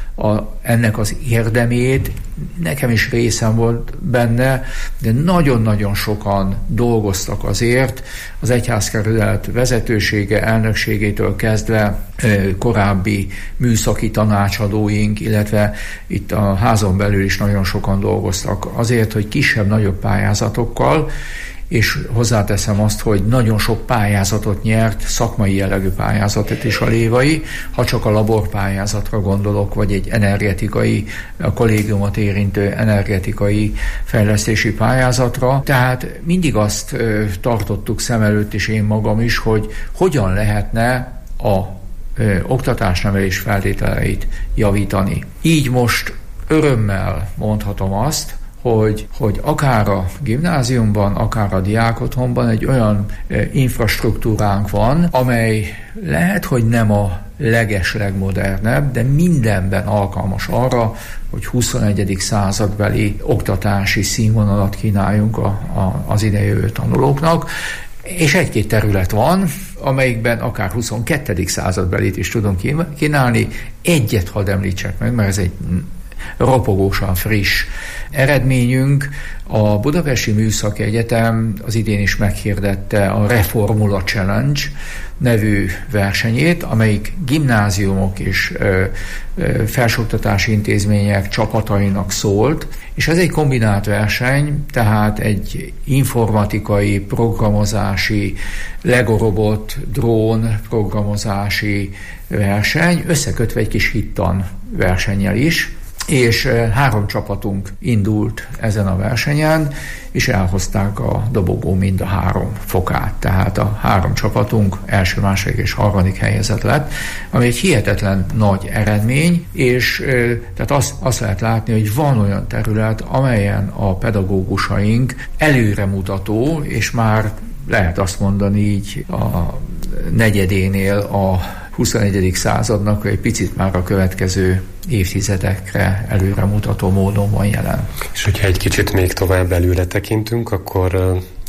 A, ennek az érdemét, nekem is részem volt benne, de nagyon-nagyon sokan dolgoztak azért, az egyházkerület vezetősége, elnökségétől kezdve korábbi műszaki tanácsadóink, illetve itt a házon belül is nagyon sokan dolgoztak azért, hogy kisebb-nagyobb pályázatokkal, és hozzáteszem azt, hogy nagyon sok pályázatot nyert, szakmai jellegű pályázatot is a Lévai, ha csak a laborpályázatra gondolok, vagy egy energetikai, a kollégiumot érintő energetikai fejlesztési pályázatra. Tehát mindig azt ö, tartottuk szem előtt, és én magam is, hogy hogyan lehetne a ö, oktatásnevelés feltételeit javítani. Így most örömmel mondhatom azt, Hogy, hogy akár a gimnáziumban, akár a diákotthonban egy olyan e, infrastruktúránk van, amely lehet, hogy nem a leges-legmodernebb, de mindenben alkalmas arra, hogy huszonegyedik századbeli oktatási színvonalat kínáljunk a, a, az idejövő tanulóknak. És egy-két terület van, amelyikben akár huszonkettedik századbelit is tudunk kínálni. Egyet hadd említsek meg, mert ez egy ropogósan friss eredményünk. A Budapesti Műszaki Egyetem az idén is meghirdette a Reformula Challenge nevű versenyét, amelyik gimnáziumok és ö, ö, felsőoktatási intézmények csapatainak szólt, és ez egy kombinált verseny, tehát egy informatikai, programozási, Lego robot, drón programozási verseny, összekötve egy kis hittan versennyel is, és három csapatunk indult ezen a versenyen, és elhozták a dobogó mind a három fokát. Tehát a három csapatunk első, második és harmadik helyezett lett, ami egy hihetetlen nagy eredmény, és tehát azt, azt lehet látni, hogy van olyan terület, amelyen a pedagógusaink előremutató, és már lehet azt mondani így a negyedénél a huszonegyedik századnak egy picit már a következő évtizedekre előremutató módon van jelen. És hogyha egy kicsit még tovább előre tekintünk, akkor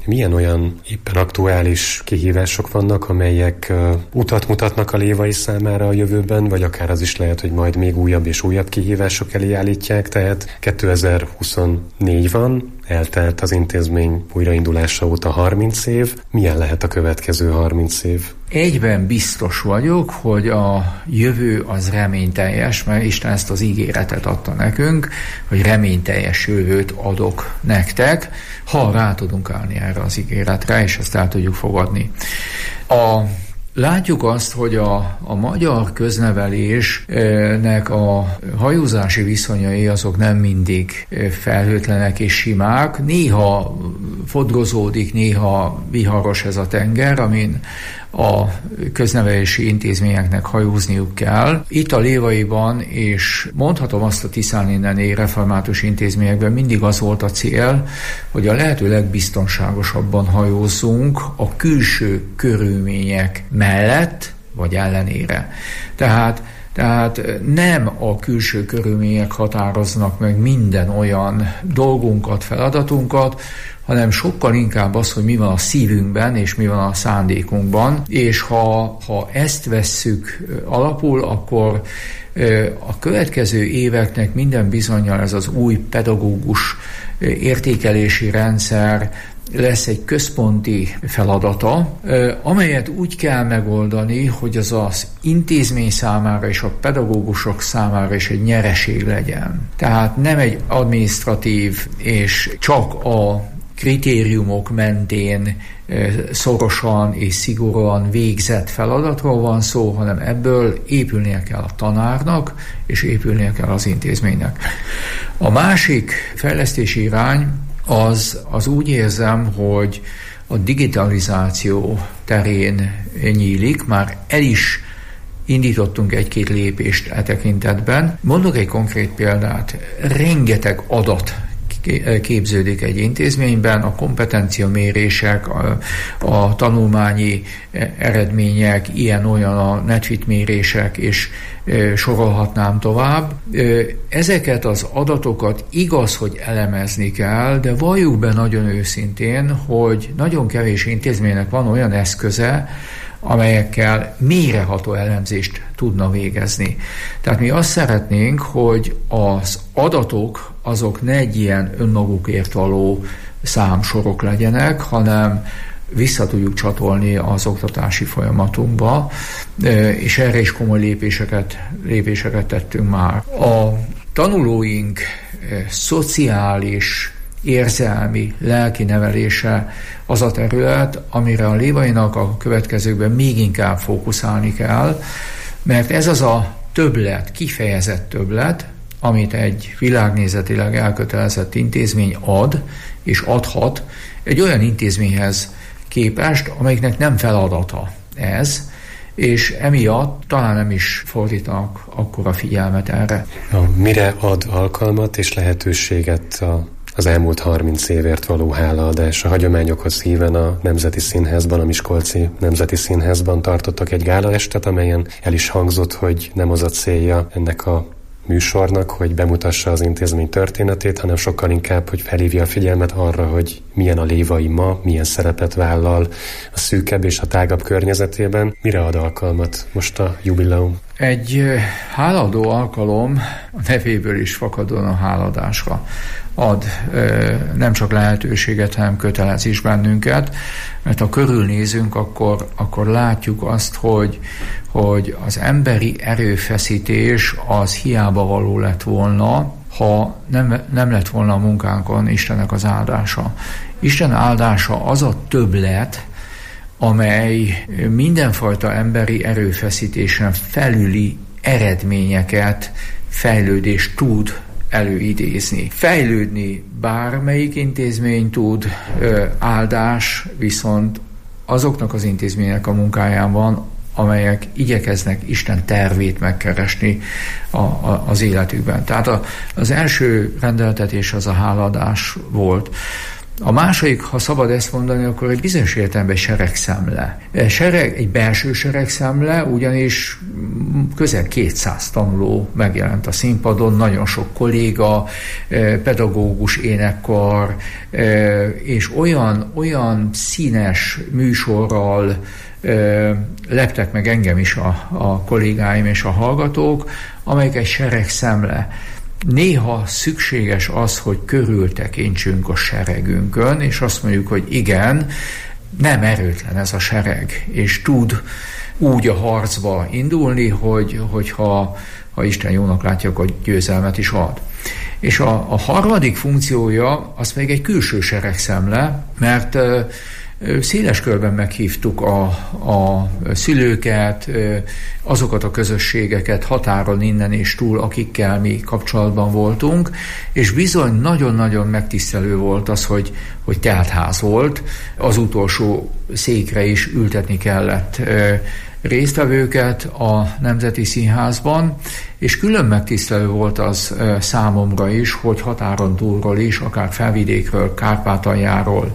milyen olyan éppen aktuális kihívások vannak, amelyek utat mutatnak a lévai számára a jövőben, vagy akár az is lehet, hogy majd még újabb és újabb kihívások elé állítják, tehát kétezer-huszonnégy van, eltelt az intézmény újraindulása óta harminc év. Milyen lehet a következő harminc év? Egyben biztos vagyok, hogy a jövő az reményteljes, mert Isten ezt az ígéretet adta nekünk, hogy reményteljes jövőt adok nektek, ha rá tudunk állni erre az ígéretre, és ezt el tudjuk fogadni. A Látjuk azt, hogy a, a magyar köznevelésnek a hajózási viszonyai azok nem mindig felhőtlenek és simák. Néha fodrozódik, néha viharos ez a tenger, amin a köznevelési intézményeknek hajózniuk kell. Itt a Lévaiban, és mondhatom azt a Tiszán inneni református intézményekben mindig az volt a cél, hogy a lehető legbiztonságosabban hajózzunk a külső körülmények mellett, vagy ellenére. Tehát Tehát nem a külső körülmények határoznak meg minden olyan dolgunkat, feladatunkat, hanem sokkal inkább az, hogy mi van a szívünkben, és mi van a szándékunkban, és ha, ha ezt vesszük alapul, akkor a következő éveknek minden bizonnyal ez az új pedagógus értékelési rendszer lesz egy központi feladata, amelyet úgy kell megoldani, hogy az az intézmény számára és a pedagógusok számára is egy nyereség legyen. Tehát nem egy adminisztratív és csak a kritériumok mentén szorosan és szigorúan végzett feladatról van szó, hanem ebből épülnie kell a tanárnak, és épülnie kell az intézménynek. A másik fejlesztési irány az, az úgy érzem, hogy a digitalizáció terén nyílik, már el is indítottunk egy-két lépést e tekintetben. Mondok egy konkrét példát, rengeteg adat képződik egy intézményben, a kompetenciamérések, a, a tanulmányi eredmények, ilyen-olyan a netfit mérések, és e, sorolhatnám tovább. E, ezeket az adatokat igaz, hogy elemezni kell, de valljuk be nagyon őszintén, hogy nagyon kevés intézménynek van olyan eszköze, amelyekkel mélyreható elemzést tudna végezni. Tehát mi azt szeretnénk, hogy az adatok azok ne egy ilyen önmagukért való számsorok legyenek, hanem vissza tudjuk csatolni az oktatási folyamatunkba, és erre is komoly lépéseket, lépéseket tettünk már. A tanulóink szociális, érzelmi, lelki nevelése az a terület, amire a Lévainak a következőkben még inkább fókuszálni kell, mert ez az a többlet, kifejezett többlet, amit egy világnézetileg elkötelezett intézmény ad és adhat egy olyan intézményhez képest, amelyiknek nem feladata ez, és emiatt talán nem is fordítanak akkora figyelmet erre. Mire ad alkalmat és lehetőséget a az elmúlt harminc évért való hálaadás? A hagyományokhoz híven a Nemzeti Színházban, a Miskolci Nemzeti Színházban tartottak egy gálaestet, amelyen el is hangzott, hogy nem az a célja ennek a műsornak, hogy bemutassa az intézmény történetét, hanem sokkal inkább, hogy felhívja a figyelmet arra, hogy milyen a Lévai ma, milyen szerepet vállal a szűkebb és a tágabb környezetében. Mire ad alkalmat most a jubileum? Egy hálaadó alkalom a nevéből is fakadóan a háladásra ad nem csak lehetőséget, hanem kötelez is bennünket, mert ha körülnézünk, akkor, akkor látjuk azt, hogy, hogy az emberi erőfeszítés az hiába való lett volna, ha nem, nem lett volna a munkánkon Istennek az áldása. Isten áldása az a többlet, amely mindenfajta emberi erőfeszítésen felüli eredményeket, fejlődést tud előidézni. Fejlődni bármelyik intézmény tud, áldás viszont azoknak az intézmények a munkáján van, amelyek igyekeznek Isten tervét megkeresni a, a, az életükben. Tehát a, az első rendeltetés az a hálaadás volt. A második, ha szabad ezt mondani, akkor egy bizonyos értelemben seregszemle. Sereg, egy belső seregszemle, ugyanis közel kétszáz tanuló megjelent a színpadon, nagyon sok kolléga, pedagógus, énekkar, és olyan, olyan színes műsorral leptek meg engem is a, a kollégáim és a hallgatók, amelyek egy seregszemle. Néha szükséges az, hogy körültekintsünk a seregünkön, és azt mondjuk, hogy igen, nem erőtlen ez a sereg, és tud úgy a harcba indulni, hogy, hogyha ha Isten jónak látja, akkor győzelmet is ad. És a, a harmadik funkciója az még egy külső seregszemle, mert széles körben meghívtuk a, a szülőket, azokat a közösségeket határon innen és túl, akikkel mi kapcsolatban voltunk, és bizony nagyon-nagyon megtisztelő volt az, hogy, hogy teltház volt, az utolsó székre is ültetni kellett résztvevőket a Nemzeti Színházban, és külön megtisztelő volt az számomra is, hogy határon túlról is, akár Felvidékről, Kárpátaljáról,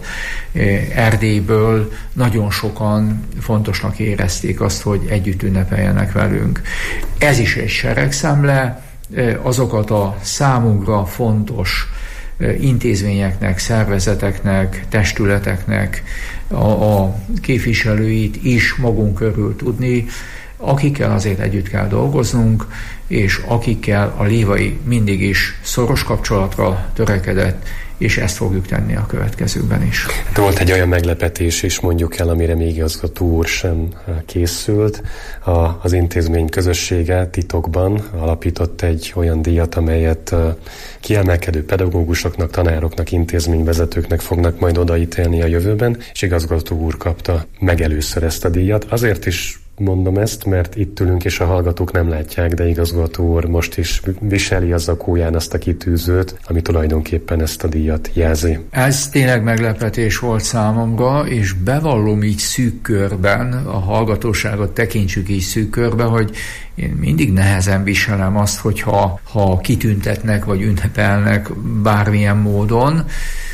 Erdélyből nagyon sokan fontosnak érezték azt, hogy együtt ünnepeljenek velünk. Ez is egy seregszemle, azokat a számunkra fontos intézményeknek, szervezeteknek, testületeknek a, a képviselőit is magunk körül tudni, akikkel azért együtt kell dolgoznunk, és akikkel a Lévai mindig is szoros kapcsolatra törekedett, és ezt fogjuk tenni a következőkben is. De volt egy olyan meglepetés is, mondjuk el, amire még igazgató úr sem készült. A, az intézmény közössége titokban alapított egy olyan díjat, amelyet kiemelkedő pedagógusoknak, tanároknak, intézményvezetőknek fognak majd odaítélni a jövőben, és igazgató úr kapta meg először ezt a díjat. Azért is mondom ezt, mert itt ülünk, és a hallgatók nem látják, de igazgató úr most is viseli a zakóján azt a kitűzőt, ami tulajdonképpen ezt a díjat jelzi. Ez tényleg meglepetés volt számomra, és bevallom így szűk körben, a hallgatóságot tekintsük így szűk körben, hogy én mindig nehezen viselem azt, hogyha ha kitüntetnek, vagy ünnepelnek bármilyen módon.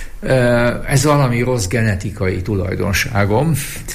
Ez valami rossz genetikai tulajdonságom,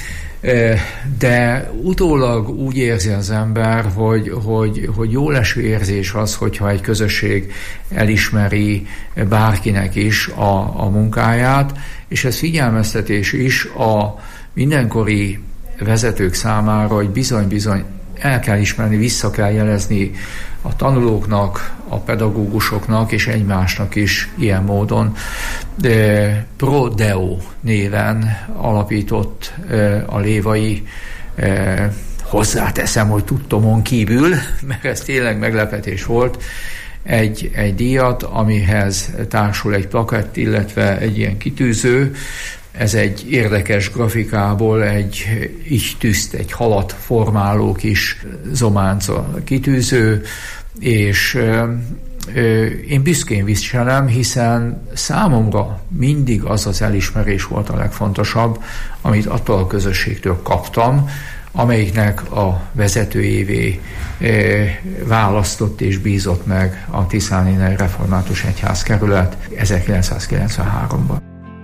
de utólag úgy érzi az ember, hogy, hogy, hogy jó leső érzés az, hogyha egy közösség elismeri bárkinek is a, a munkáját, és ez figyelmeztetés is a mindenkori vezetők számára, hogy bizony-bizony el kell ismerni, vissza kell jelezni a tanulóknak, a pedagógusoknak és egymásnak is ilyen módon. De Pro Deo néven alapított a Lévai, hozzáteszem, hogy tudtomon kívül, mert ez tényleg meglepetés volt, egy, egy díjat, amihez társul egy plakett, illetve egy ilyen kitűző. Ez egy érdekes grafikából egy így tűzt, egy halat formáló kis zománca kitűző, és ö, ö, én büszkén viselem, hiszen számomra mindig az az elismerés volt a legfontosabb, amit attól a közösségtől kaptam, amelyiknek a vezetőjévé ö, választott és bízott meg a Tiszáni Református Egyházkerület ezerkilencszázkilencvenháromban.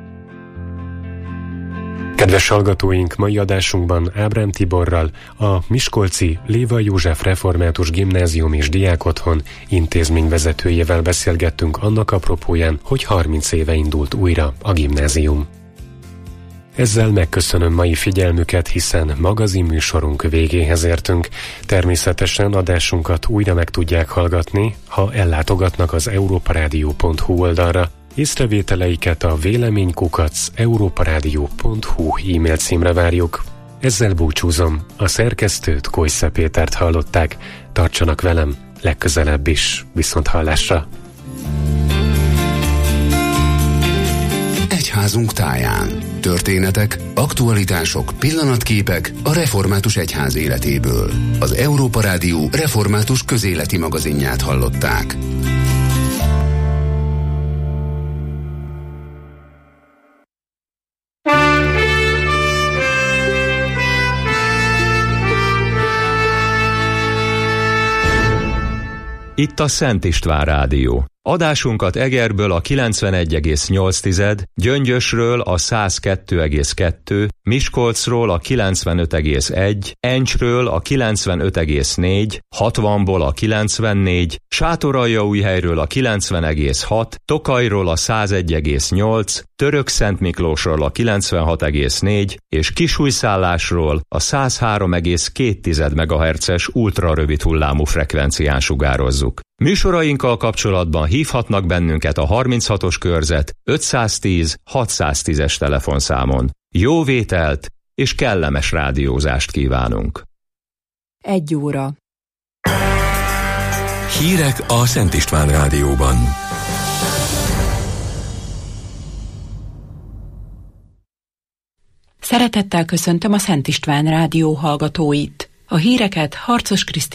Kedves hallgatóink, mai adásunkban Ábrám Tiborral, a miskolci Lévai József Református Gimnázium és Diákotthon intézményvezetőjével beszélgettünk annak apropóján, hogy harminc éve indult újra a gimnázium. Ezzel megköszönöm mai figyelmüket, hiszen magazinműsorunk végéhez értünk. Természetesen adásunkat újra meg tudják hallgatni, ha ellátogatnak az európarádió pont hu oldalra. Észrevételeiket a véleménykukac európarádió pont hu e-mail címre várjuk. Ezzel búcsúzom, a szerkesztőt, Kojsza Pétert hallották. Tartsanak velem legközelebb is, viszont hallásra. Egyházunk táján. Történetek, aktualitások, pillanatképek a Református Egyház életéből. Az Európa Rádió református közéleti magazinját hallották. Itt a Szent István Rádió. Adásunkat Egerből a kilencvenegy egész nyolc, Gyöngyösről a száz kettő egész kettő, Miskolcról a kilencvenöt egész egy, Encsről a kilencvenöt egész négy, hatvanból a kilencvennégy, Sátoraljaújhelyről a kilencven egész hat, Tokajról a száz egy egész nyolc, Törökszentmiklósról a kilencvenhat egész négy és Kisújszállásról a száz három egész két megahertzes ultrarövid hullámú frekvencián sugározzuk. Műsorainkkal kapcsolatban hívhatnak bennünket a harminchatos körzet ötszáztíz hatszáztízes telefonszámon. Jó vételt és kellemes rádiózást kívánunk! Egy óra. Hírek a Szent István Rádióban. Szeretettel köszöntöm a Szent István Rádió hallgatóit. A híreket Harcos Krisztina